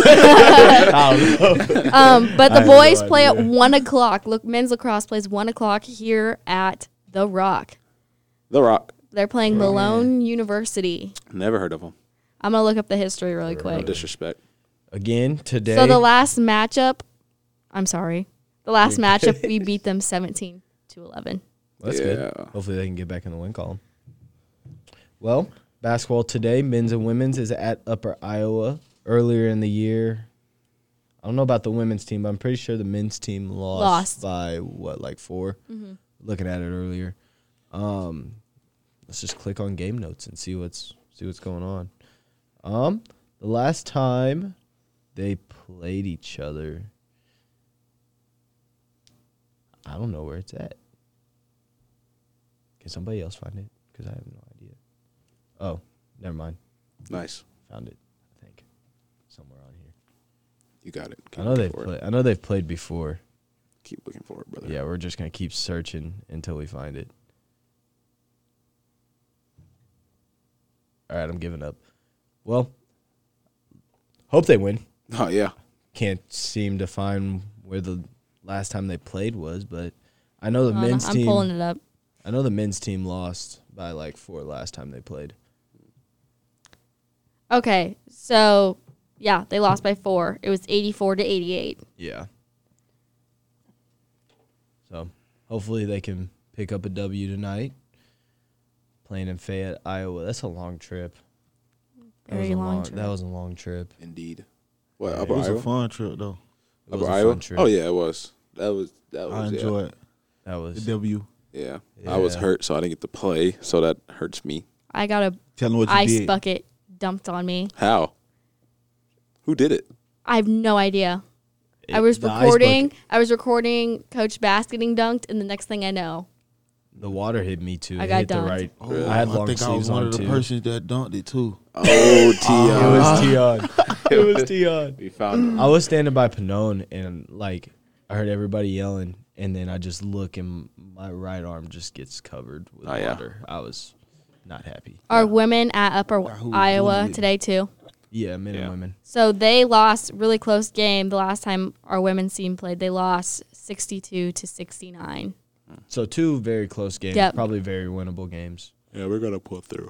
Speaker 1: I don't know.
Speaker 4: Um, but
Speaker 1: I
Speaker 4: the
Speaker 1: have
Speaker 4: boys
Speaker 1: no
Speaker 4: play at
Speaker 1: idea.
Speaker 4: one o'clock. Look, men's lacrosse plays one o'clock here at the Rock.
Speaker 3: The Rock.
Speaker 4: They're playing Malone University.
Speaker 3: Never heard of them.
Speaker 4: I'm gonna look up the history really
Speaker 3: No
Speaker 4: quick.
Speaker 3: disrespect.
Speaker 1: Again today.
Speaker 4: So the last matchup, I'm sorry, the last matchup we beat them seventeen to eleven.
Speaker 1: That's
Speaker 3: Yeah.
Speaker 1: good. Hopefully they can get back in the win column. Well, basketball today, men's and women's, is at Upper Iowa. Earlier in the year, I don't know about the women's team, but I'm pretty sure the men's team lost,
Speaker 4: Lost.
Speaker 1: by, what, like four?
Speaker 4: Mm-hmm.
Speaker 1: Looking at it earlier. Um, let's just click on game notes and see what's see what's going on. Um, the last time they played each other, I don't know where it's at. Can somebody else find it? Because I have no idea. Oh, never mind.
Speaker 3: Nice.
Speaker 1: Found it, I think, somewhere on here.
Speaker 3: You got it. Keep
Speaker 1: I know
Speaker 3: looking
Speaker 1: they've
Speaker 3: for it.
Speaker 1: played. I know they've played before.
Speaker 3: Keep looking for it, brother.
Speaker 1: Yeah, we're just gonna keep searching until we find it. All right, I'm giving up. Well, hope they win.
Speaker 3: Oh yeah.
Speaker 1: Can't seem to find where the last time they played was, but I know the
Speaker 4: Hold on,
Speaker 1: men's
Speaker 4: I'm
Speaker 1: team.
Speaker 4: pulling it up.
Speaker 1: I know the men's team lost by like four last time they played.
Speaker 4: Okay, so yeah, they lost by four. It was eighty-four to eighty-eight.
Speaker 1: Yeah. So hopefully they can pick up a W tonight. Playing in Fayette, Iowa. That's a long trip. That
Speaker 4: Very
Speaker 1: was a
Speaker 4: long trip.
Speaker 1: That was a long trip.
Speaker 3: Indeed. What
Speaker 1: Yeah,
Speaker 3: Upper
Speaker 2: It was
Speaker 3: Iowa?
Speaker 2: a fun trip though.
Speaker 1: It was
Speaker 3: Upper
Speaker 1: a
Speaker 3: Iowa?
Speaker 1: fun trip.
Speaker 3: Oh yeah, it was. That was that was
Speaker 2: I
Speaker 3: yeah.
Speaker 2: enjoyed
Speaker 1: That was
Speaker 2: the W.
Speaker 3: Yeah. I was
Speaker 1: Yeah.
Speaker 3: hurt, so I didn't get to play, so that hurts me.
Speaker 4: I got a
Speaker 2: Tell them what you
Speaker 4: ice
Speaker 2: did.
Speaker 4: bucket dumped on me.
Speaker 3: How? Who did it?
Speaker 4: I have no idea. I
Speaker 1: It-
Speaker 4: was
Speaker 1: the ice
Speaker 4: recording.
Speaker 1: bucket-
Speaker 4: I was recording Coach Bass getting dunked, and the next thing I know,
Speaker 1: The water hit me too.
Speaker 4: I
Speaker 1: It
Speaker 4: got
Speaker 1: hit the
Speaker 4: dunked.
Speaker 1: right.
Speaker 2: Oh,
Speaker 1: I had long
Speaker 2: think I was
Speaker 1: sleeves
Speaker 2: one
Speaker 1: on
Speaker 2: of the
Speaker 1: too.
Speaker 2: persons that dunked it too.
Speaker 3: Oh,
Speaker 1: It
Speaker 3: Tion.
Speaker 1: was Tion. It was Tion.
Speaker 3: We found him.
Speaker 1: I was standing by Panone and like I heard everybody yelling, and then I just look and my right arm just gets covered with
Speaker 3: Oh, yeah.
Speaker 1: water. I was not happy.
Speaker 4: our women at Upper
Speaker 2: Yeah, who-
Speaker 4: Iowa
Speaker 2: who-
Speaker 4: today too.
Speaker 1: Yeah, men
Speaker 3: Yeah.
Speaker 1: and women.
Speaker 4: So they lost really close game. The last time our women's team played, they lost sixty-two to sixty-nine.
Speaker 1: So two very close games,
Speaker 4: Yep.
Speaker 1: probably very winnable games.
Speaker 3: Yeah, we're gonna pull through.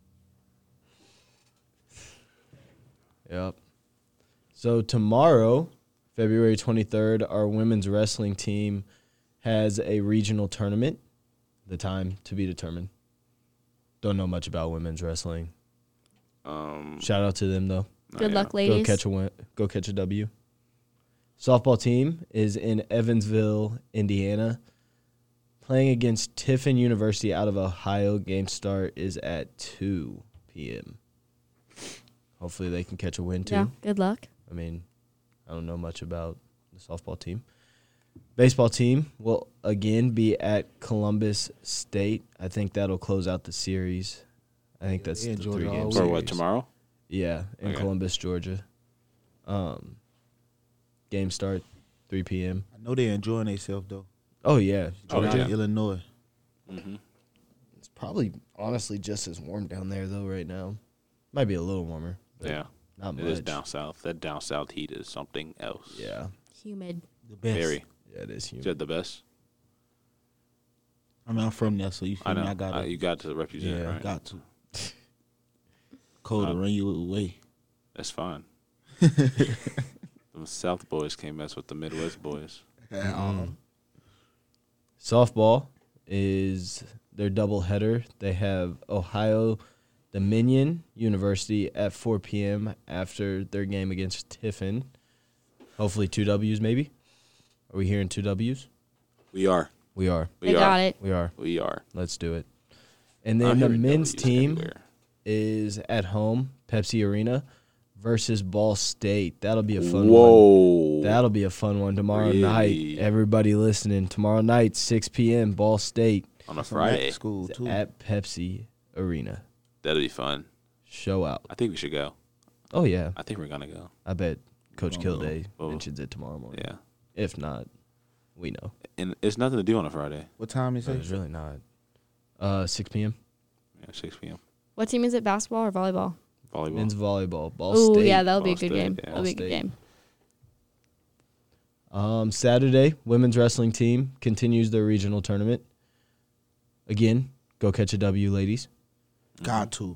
Speaker 1: Yep. So tomorrow, February twenty-third, our women's wrestling team has a regional tournament. The time to be determined. Don't know much about women's wrestling.
Speaker 3: Um,
Speaker 1: Shout out to them though.
Speaker 4: Good
Speaker 3: yeah.
Speaker 4: luck, ladies.
Speaker 1: Go catch a win. Go catch a W. Softball team is in Evansville, Indiana, playing against Tiffin University out of Ohio. Game start is at two p.m. Hopefully they can catch a win too.
Speaker 4: Yeah, good luck.
Speaker 1: I mean, I don't know much about the softball team. Baseball team will again be at Columbus State. I think that'll close out the series. I think that's
Speaker 2: Yeah,
Speaker 1: the
Speaker 2: Georgia
Speaker 1: three game
Speaker 2: always.
Speaker 3: For what,
Speaker 1: series.
Speaker 3: tomorrow?
Speaker 1: Yeah, in
Speaker 3: Okay.
Speaker 1: Columbus, Georgia. Um, game start three p.m.
Speaker 2: I know they're enjoying themselves though.
Speaker 1: Oh yeah,
Speaker 3: Oh,
Speaker 2: Georgia,
Speaker 3: yeah.
Speaker 2: Illinois.
Speaker 3: Mm-hmm.
Speaker 1: it's probably honestly just as warm down there though right now. Might be a little warmer. But
Speaker 3: Yeah,
Speaker 1: not
Speaker 3: it
Speaker 1: much.
Speaker 3: is down south. That down south heat is something else.
Speaker 1: Yeah,
Speaker 4: Humid.
Speaker 2: The best.
Speaker 3: Very.
Speaker 1: yeah, it is
Speaker 3: Is
Speaker 1: humid.
Speaker 3: that the best?
Speaker 2: I mean, I'm from there, so you feel
Speaker 3: I know.
Speaker 2: me? I got
Speaker 3: Uh,
Speaker 2: to.
Speaker 3: you got to represent,
Speaker 1: Yeah.
Speaker 3: right?
Speaker 2: Got to. Cold to
Speaker 3: Uh,
Speaker 2: run you away.
Speaker 3: That's fine. The South boys can't mess with the Midwest boys.
Speaker 1: Mhm. Softball is their doubleheader. They have Ohio Dominion University at four p.m. after their game against Tiffin. Hopefully two W's maybe. Are we hearing two W's?
Speaker 3: We are.
Speaker 1: We are.
Speaker 3: We
Speaker 4: They
Speaker 3: are.
Speaker 4: got it.
Speaker 1: We are.
Speaker 3: We are.
Speaker 1: Let's do it. And
Speaker 3: I'm
Speaker 1: then the
Speaker 3: hearing
Speaker 1: men's
Speaker 3: W's
Speaker 1: team
Speaker 3: everywhere.
Speaker 1: is at home, Pepsi Arena, versus Ball State. That'll be a fun one.
Speaker 3: Whoa.
Speaker 1: That'll be a fun one tomorrow night.
Speaker 3: Really?
Speaker 1: Everybody listening, tomorrow night, six p.m., Ball State
Speaker 3: on a
Speaker 2: From that
Speaker 3: Friday.
Speaker 2: school too.
Speaker 1: at Pepsi Arena.
Speaker 3: That'll be fun.
Speaker 1: Show out.
Speaker 3: I think we should go.
Speaker 1: Oh, yeah.
Speaker 3: I think we're gonna go.
Speaker 1: I bet Coach
Speaker 2: Gonna go.
Speaker 1: Kilday
Speaker 3: Oh.
Speaker 1: mentions it tomorrow morning.
Speaker 3: Yeah.
Speaker 1: If not, we know.
Speaker 3: And it's nothing to do on a Friday.
Speaker 2: What time is
Speaker 1: So
Speaker 2: it?
Speaker 1: it's really not. Uh, six p.m.
Speaker 3: Yeah, six p.m.
Speaker 4: What team is it? Basketball or volleyball?
Speaker 3: Volleyball.
Speaker 1: Men's volleyball. Ball
Speaker 4: Oh
Speaker 1: State.
Speaker 4: yeah, that'll be a
Speaker 3: Ball
Speaker 4: good
Speaker 3: State,
Speaker 4: game.
Speaker 3: yeah.
Speaker 4: That'll be a good
Speaker 1: State.
Speaker 4: game.
Speaker 1: Um, Saturday, women's wrestling team continues their regional tournament. Again, go catch a W, ladies.
Speaker 2: Got to.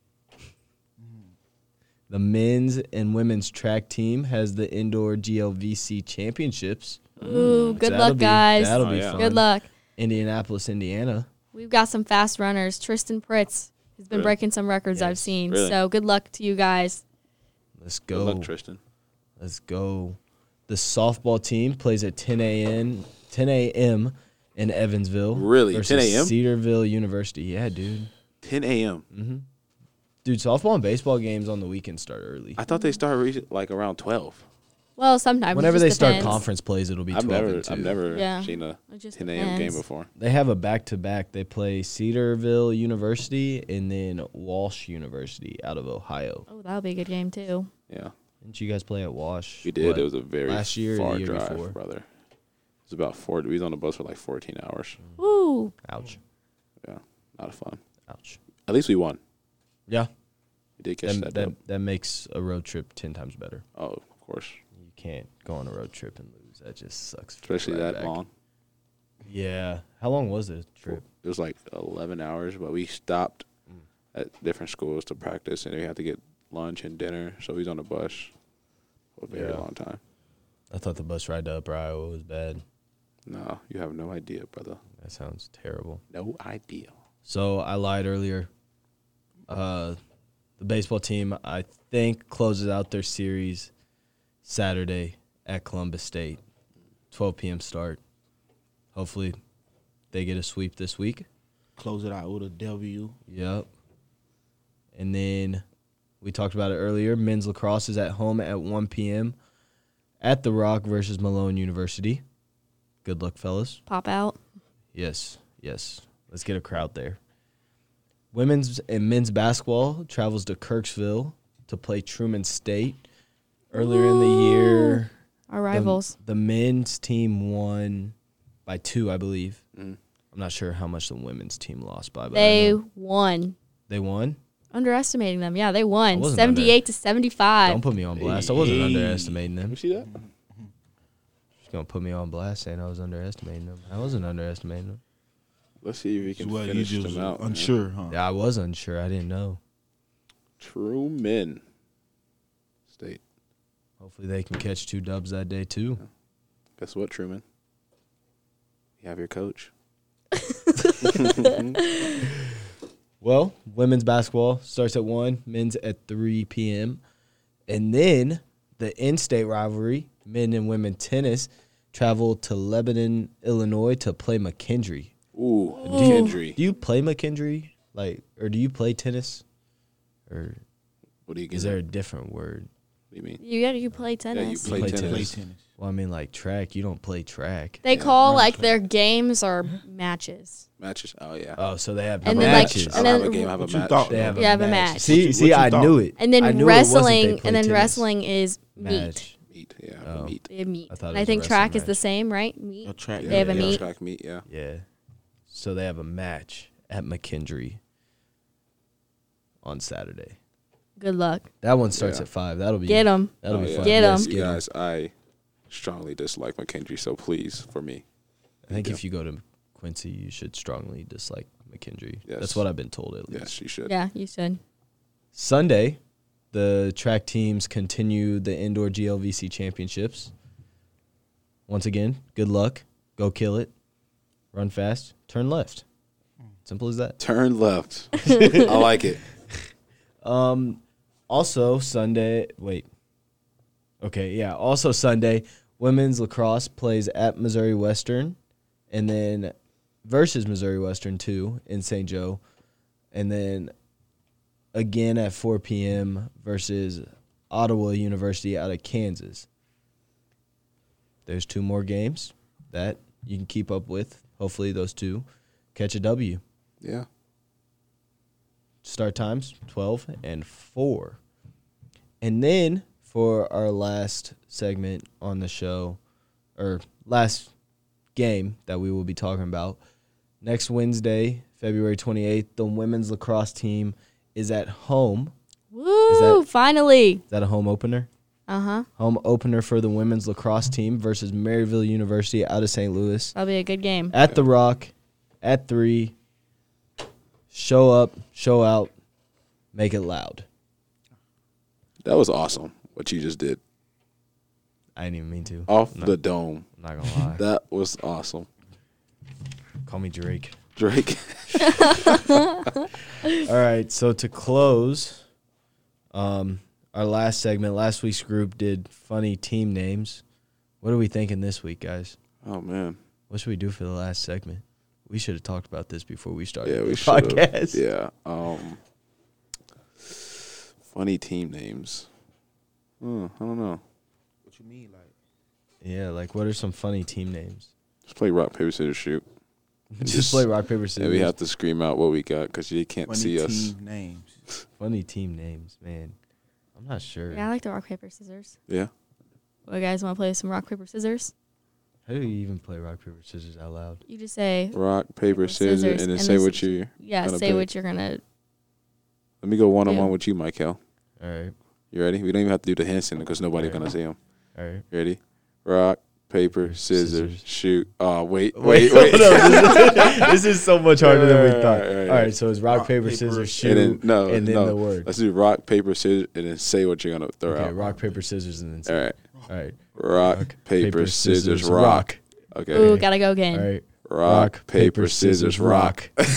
Speaker 1: The men's and women's track team has the indoor G L V C championships.
Speaker 4: Ooh, good
Speaker 1: That'll
Speaker 4: luck,
Speaker 1: be-
Speaker 4: guys.
Speaker 1: That'll
Speaker 3: Oh,
Speaker 1: be
Speaker 3: yeah.
Speaker 1: fun.
Speaker 4: Good luck.
Speaker 1: Indianapolis, Indiana.
Speaker 4: We've got some fast runners. Tristan Pritz has been
Speaker 3: Really?
Speaker 4: breaking some records I've
Speaker 1: Yes.
Speaker 4: seen.
Speaker 3: Really?
Speaker 4: So good luck to you guys.
Speaker 1: Let's
Speaker 3: Good
Speaker 1: go.
Speaker 3: luck, Tristan.
Speaker 1: Let's go. The softball team plays at ten a.m. ten a.m. in Evansville.
Speaker 3: Really?
Speaker 1: versus
Speaker 3: ten a.m.?
Speaker 1: Cedarville University. Yeah, dude.
Speaker 3: ten a.m.
Speaker 1: Mm-hmm. Dude, softball and baseball games on the weekend start early.
Speaker 3: I thought they started re- like around twelve.
Speaker 4: Well, sometimes. it
Speaker 1: Whenever
Speaker 4: just
Speaker 1: they start
Speaker 4: depends.
Speaker 1: conference plays, it'll be
Speaker 3: I've
Speaker 1: twelve
Speaker 3: never,
Speaker 1: and two.
Speaker 3: I've never
Speaker 4: Yeah.
Speaker 3: seen a
Speaker 4: It just
Speaker 3: ten a.m. game
Speaker 4: depends.
Speaker 3: before.
Speaker 1: They have a back-to-back. They play Cedarville University and then Walsh University out of Ohio.
Speaker 4: Oh, that'll be a good game too.
Speaker 3: Yeah,
Speaker 1: Didn't you guys play at Walsh?
Speaker 3: we did.
Speaker 1: What,
Speaker 3: It was a very
Speaker 1: last year or the
Speaker 3: far
Speaker 1: year
Speaker 3: drive,
Speaker 1: before?
Speaker 3: brother. It was about four. We was on the bus for like fourteen hours.
Speaker 4: Woo!
Speaker 1: Ouch.
Speaker 3: Yeah, not fun.
Speaker 1: Ouch.
Speaker 3: At least we won.
Speaker 1: Yeah.
Speaker 3: We did catch
Speaker 1: That,
Speaker 3: that.
Speaker 1: that,
Speaker 3: dub.
Speaker 1: that makes a road trip ten times better.
Speaker 3: Oh, of course.
Speaker 1: You can't go on a road trip and lose. That just sucks.
Speaker 3: Especially
Speaker 1: right
Speaker 3: that
Speaker 1: back.
Speaker 3: long.
Speaker 1: Yeah. How long was the trip?
Speaker 3: It was like eleven hours, but we stopped
Speaker 1: Mm.
Speaker 3: at different schools to practice, and we had to get lunch and dinner. So we was on the bus for a very
Speaker 1: Yeah.
Speaker 3: long time.
Speaker 1: I thought the bus ride to Upper Iowa was bad.
Speaker 3: No, you have no idea, brother.
Speaker 1: That sounds terrible.
Speaker 3: No idea.
Speaker 1: So I lied earlier. Uh, the baseball team, I think, closes out their series Saturday at Columbus State. twelve p.m. start. Hopefully they get a sweep this week.
Speaker 2: Close it out with a W.
Speaker 1: Yep. And then we talked about it earlier. Men's lacrosse is at home at one p.m. at The Rock versus Malone University. Good luck, fellas.
Speaker 4: Pop out.
Speaker 1: Yes, yes. Let's get a crowd there. Women's and men's basketball travels to Kirksville to play Truman State. Earlier in the year,
Speaker 4: Our
Speaker 1: the-
Speaker 4: rivals.
Speaker 1: the men's team won by two, I believe.
Speaker 3: Mm.
Speaker 1: I'm not sure how much the women's team lost by, but I
Speaker 4: They
Speaker 1: know
Speaker 4: won.
Speaker 1: they won.
Speaker 4: Underestimating them. Yeah, they
Speaker 1: I
Speaker 4: won.
Speaker 1: wasn't
Speaker 4: seventy-eight to seventy-five.
Speaker 1: Don't put me on blast. I wasn't
Speaker 2: Hey.
Speaker 1: underestimating them.
Speaker 3: You see that?
Speaker 1: She's gonna put me on blast saying I was underestimating them. I wasn't underestimating them.
Speaker 3: Let's see if we can
Speaker 2: Well, you
Speaker 3: finish
Speaker 2: just
Speaker 3: them out. man.
Speaker 2: unsure, huh?
Speaker 1: Yeah, I was unsure. I didn't know.
Speaker 3: Truman State.
Speaker 1: Hopefully they can catch two dubs that day too.
Speaker 3: Guess what, Truman? You have your coach.
Speaker 1: Well, women's basketball starts at one, men's at three p.m. And then the in-state rivalry, men and women tennis, travel to Lebanon, Illinois to play McKendree.
Speaker 3: Ooh,
Speaker 1: Do you,
Speaker 3: McKendree.
Speaker 1: do you play McKendree? Like, or do you play tennis? Or
Speaker 3: What do you get?
Speaker 1: is there a different word?
Speaker 3: What do you mean?
Speaker 4: You you play tennis.
Speaker 3: play
Speaker 1: play
Speaker 3: tennis.
Speaker 2: Play
Speaker 1: tennis.
Speaker 2: tennis.
Speaker 1: Well, I mean, like track. You don't play track.
Speaker 4: They
Speaker 3: Yeah.
Speaker 4: call
Speaker 2: Run
Speaker 4: like
Speaker 2: track.
Speaker 4: their games or matches.
Speaker 3: Matches. Oh yeah.
Speaker 1: Oh, so they have
Speaker 4: And
Speaker 3: I
Speaker 4: then,
Speaker 3: have a
Speaker 4: like-
Speaker 1: matches.
Speaker 3: match.
Speaker 4: and
Speaker 3: I don't
Speaker 4: then-
Speaker 3: have a game. I have a
Speaker 2: What you
Speaker 3: match.
Speaker 2: thought?
Speaker 1: They have
Speaker 4: You have a match.
Speaker 1: See,
Speaker 2: What
Speaker 1: see,
Speaker 2: you
Speaker 1: I
Speaker 2: thought?
Speaker 1: knew it.
Speaker 4: And then
Speaker 1: I knew it wasn't they
Speaker 4: wrestling
Speaker 1: played
Speaker 4: and then
Speaker 1: tennis.
Speaker 4: wrestling is meat.
Speaker 1: Match.
Speaker 3: Meat. Yeah.
Speaker 1: Oh.
Speaker 3: Meat.
Speaker 4: They have meat.
Speaker 1: I thought it
Speaker 4: And I
Speaker 1: was a
Speaker 4: think
Speaker 1: wrestling
Speaker 4: track is the
Speaker 1: match.
Speaker 4: same, right? Meat.
Speaker 2: A track.
Speaker 4: They have a
Speaker 3: yeah,
Speaker 4: meet?
Speaker 3: Track meet. Yeah.
Speaker 1: Yeah. So they have a match at McKendree on Saturday.
Speaker 4: Good luck.
Speaker 1: That one starts
Speaker 3: Yeah.
Speaker 1: at five. That'll be
Speaker 4: Get them.
Speaker 1: That'll
Speaker 3: Oh,
Speaker 1: be
Speaker 3: yeah.
Speaker 1: fun.
Speaker 4: Get 'em.
Speaker 1: Yes,
Speaker 3: You
Speaker 1: get 'em.
Speaker 3: guys, I strongly dislike McKendree, so please, for me.
Speaker 1: I think
Speaker 3: Yeah.
Speaker 1: if you go to Quincy, you should strongly dislike McKendree.
Speaker 3: Yes.
Speaker 1: That's what I've been told at least.
Speaker 3: Yes, you should.
Speaker 4: Yeah, you should.
Speaker 1: Sunday, the track teams continue the indoor G L V C championships. Once again, good luck. Go kill it. Run fast. Turn left. Simple as that.
Speaker 3: Turn left. I like it.
Speaker 1: Um, also Sunday. Wait. Okay, yeah. Also Sunday, women's lacrosse plays at Missouri Western, and then versus Missouri Western too in Saint Joe, and then again at four p.m. versus Ottawa University out of Kansas. There's two more games that you can keep up with. Hopefully, those two catch a W.
Speaker 3: Yeah.
Speaker 1: Start times twelve and four. And then for our last segment on the show, or last game that we will be talking about, next Wednesday, February twenty-eighth, the women's lacrosse team is at home
Speaker 4: Woo! Woo!
Speaker 1: that-
Speaker 4: Finally.
Speaker 1: Is that a home opener?
Speaker 4: Uh huh.
Speaker 1: Home opener for the women's lacrosse team versus Maryville University out of Saint Louis.
Speaker 4: That'll be a good game.
Speaker 1: At the Rock, at three. Show up, show out, make it loud.
Speaker 3: That was awesome, what you just did.
Speaker 1: I didn't even mean to.
Speaker 3: Off
Speaker 1: No.
Speaker 3: the dome.
Speaker 1: I'm not going to lie.
Speaker 3: That was awesome.
Speaker 1: Call me Drake.
Speaker 3: Drake.
Speaker 1: All right, so to close, um, our last segment, last week's group did funny team names. What are we thinking this week, guys?
Speaker 3: Oh, man.
Speaker 1: What should we do for the last segment? We should have talked about this before we started
Speaker 3: Yeah,
Speaker 1: the
Speaker 3: we should.
Speaker 1: podcast.
Speaker 3: Yeah. Um, funny team names. Oh, I don't know.
Speaker 2: What you mean, like?
Speaker 1: Yeah, like what are some funny team names?
Speaker 3: Just play rock, paper, scissors, shoot.
Speaker 1: Just,
Speaker 3: Just-
Speaker 1: play rock, paper, scissors.
Speaker 3: And we have to scream out what we got because you can't
Speaker 2: Funny
Speaker 3: see us.
Speaker 2: team names.
Speaker 1: Funny team names, man. I'm not sure.
Speaker 4: Yeah, I like the rock, paper, scissors.
Speaker 3: Yeah.
Speaker 4: Well, guys, want to play some rock, paper, scissors?
Speaker 1: How do you even play rock, paper, scissors out loud?
Speaker 4: You just say,
Speaker 3: Rock, paper,
Speaker 4: Paper,
Speaker 3: scissors,
Speaker 4: scissors,
Speaker 3: and then
Speaker 4: and
Speaker 3: say
Speaker 4: this-
Speaker 3: what you.
Speaker 4: yeah,
Speaker 3: Gonna
Speaker 4: say
Speaker 3: pick.
Speaker 4: what you're going to.
Speaker 3: Let me go one on
Speaker 4: Yeah.
Speaker 3: one with you, Michael.
Speaker 1: All right,
Speaker 3: You ready? We don't even have to do the hand signal because nobody's
Speaker 1: Alright.
Speaker 3: gonna see him.
Speaker 1: all right.
Speaker 3: You ready? Rock, paper,
Speaker 1: Paper,
Speaker 3: scissors,
Speaker 1: scissors.
Speaker 3: shoot. Oh, wait,
Speaker 1: Wait,
Speaker 3: wait, wait.
Speaker 1: hold on. This is, this is so much harder than we
Speaker 3: Alright,
Speaker 1: thought.
Speaker 3: alright,
Speaker 1: All
Speaker 3: alright.
Speaker 1: right, so it's rock,
Speaker 2: Rock,
Speaker 1: paper,
Speaker 2: paper,
Speaker 1: scissors, shoot,
Speaker 3: and then no,
Speaker 1: and then
Speaker 3: no.
Speaker 1: the word.
Speaker 3: Let's do rock, paper, scissors, and then say what you're gonna throw
Speaker 1: Okay,
Speaker 3: out.
Speaker 1: rock, paper, scissors, and then
Speaker 3: All
Speaker 1: say.
Speaker 3: right.
Speaker 1: All right.
Speaker 3: Rock, paper, scissors, rock. Okay.
Speaker 4: Ooh, got to go again.
Speaker 1: All right.
Speaker 3: Rock, paper, scissors, rock. Come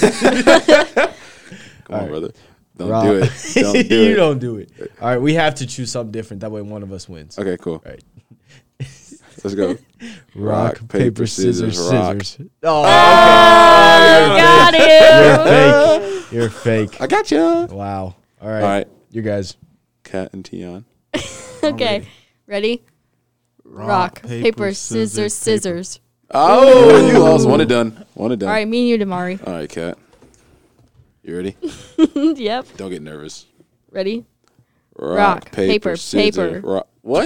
Speaker 3: on,
Speaker 1: Alright.
Speaker 3: brother. Don't
Speaker 1: Rock.
Speaker 3: do it. Don't do
Speaker 1: you
Speaker 3: it.
Speaker 1: don't do it. All right, we have to choose something different. That way, one of us wins.
Speaker 3: Okay, cool.
Speaker 1: All right.
Speaker 3: Let's go.
Speaker 1: Rock, paper, scissors,
Speaker 3: rock.
Speaker 1: scissors. Oh,
Speaker 4: Oh, got
Speaker 1: okay.
Speaker 4: him.
Speaker 1: You're fake. You're fake.
Speaker 3: I got you. All
Speaker 1: Wow. All right.
Speaker 3: right.
Speaker 1: You guys.
Speaker 3: Kat and Tion.
Speaker 4: Okay, ready? Rock, paper, scissors, scissors.
Speaker 3: Oh, you lost. One and done. One and done.
Speaker 4: All right, me and you, Damari.
Speaker 3: All right, Kat. You ready?
Speaker 4: Yep.
Speaker 3: Don't get nervous.
Speaker 4: Ready?
Speaker 3: Rock,
Speaker 4: Rock,
Speaker 3: paper,
Speaker 4: paper,
Speaker 3: scissors.
Speaker 4: paper.
Speaker 3: Rock. What?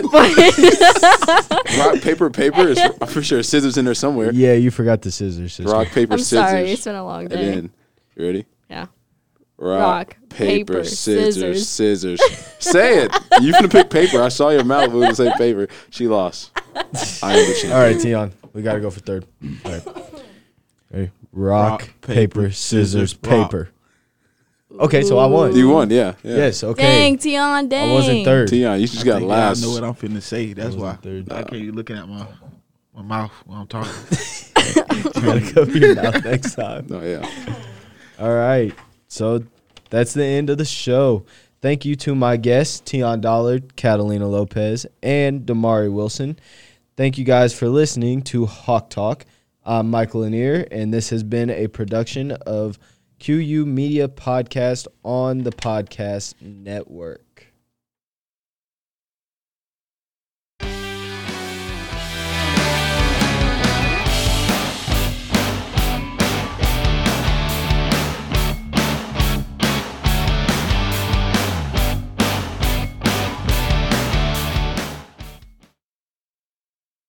Speaker 3: Rock, paper, paper. Is, I'm pretty sure scissors in there somewhere.
Speaker 1: Yeah, you forgot the scissors. Sister.
Speaker 3: Rock, paper,
Speaker 4: I'm
Speaker 3: scissors.
Speaker 4: sorry, it's been a long
Speaker 3: And
Speaker 4: day.
Speaker 3: then, you ready?
Speaker 4: Yeah.
Speaker 3: Rock,
Speaker 4: Rock,
Speaker 3: paper,
Speaker 4: paper,
Speaker 3: scissors,
Speaker 4: scissors.
Speaker 3: scissors. Say it. You finna pick paper. I saw your mouth move to say paper. She lost. I am the champion.
Speaker 1: All right, Tion. We got to go for third. All right. Ready? Rock,
Speaker 2: Rock,
Speaker 1: paper,
Speaker 2: paper,
Speaker 1: scissors,
Speaker 2: scissors, rock.
Speaker 1: paper. Okay, so I won.
Speaker 3: You won, yeah. yeah.
Speaker 1: Yes, okay.
Speaker 4: Dang, Tion, dang.
Speaker 1: I wasn't third.
Speaker 3: Tion, you just
Speaker 2: I
Speaker 3: got
Speaker 2: think
Speaker 3: last.
Speaker 2: I know what I'm finna say. That's
Speaker 1: I
Speaker 2: why.
Speaker 1: wasn't third.
Speaker 2: I can't be looking at my my mouth when I'm talking.
Speaker 1: You got to cover your mouth next time.
Speaker 3: No, yeah.
Speaker 1: All right. So that's the end of the show. Thank you to my guests, Tion Dollard, Catalina Lopez, and Damari Wilson. Thank you guys for listening to Hawk Talk. I'm Michael Lanier, and this has been a production of Q U Media Podcast on the Podcast Network.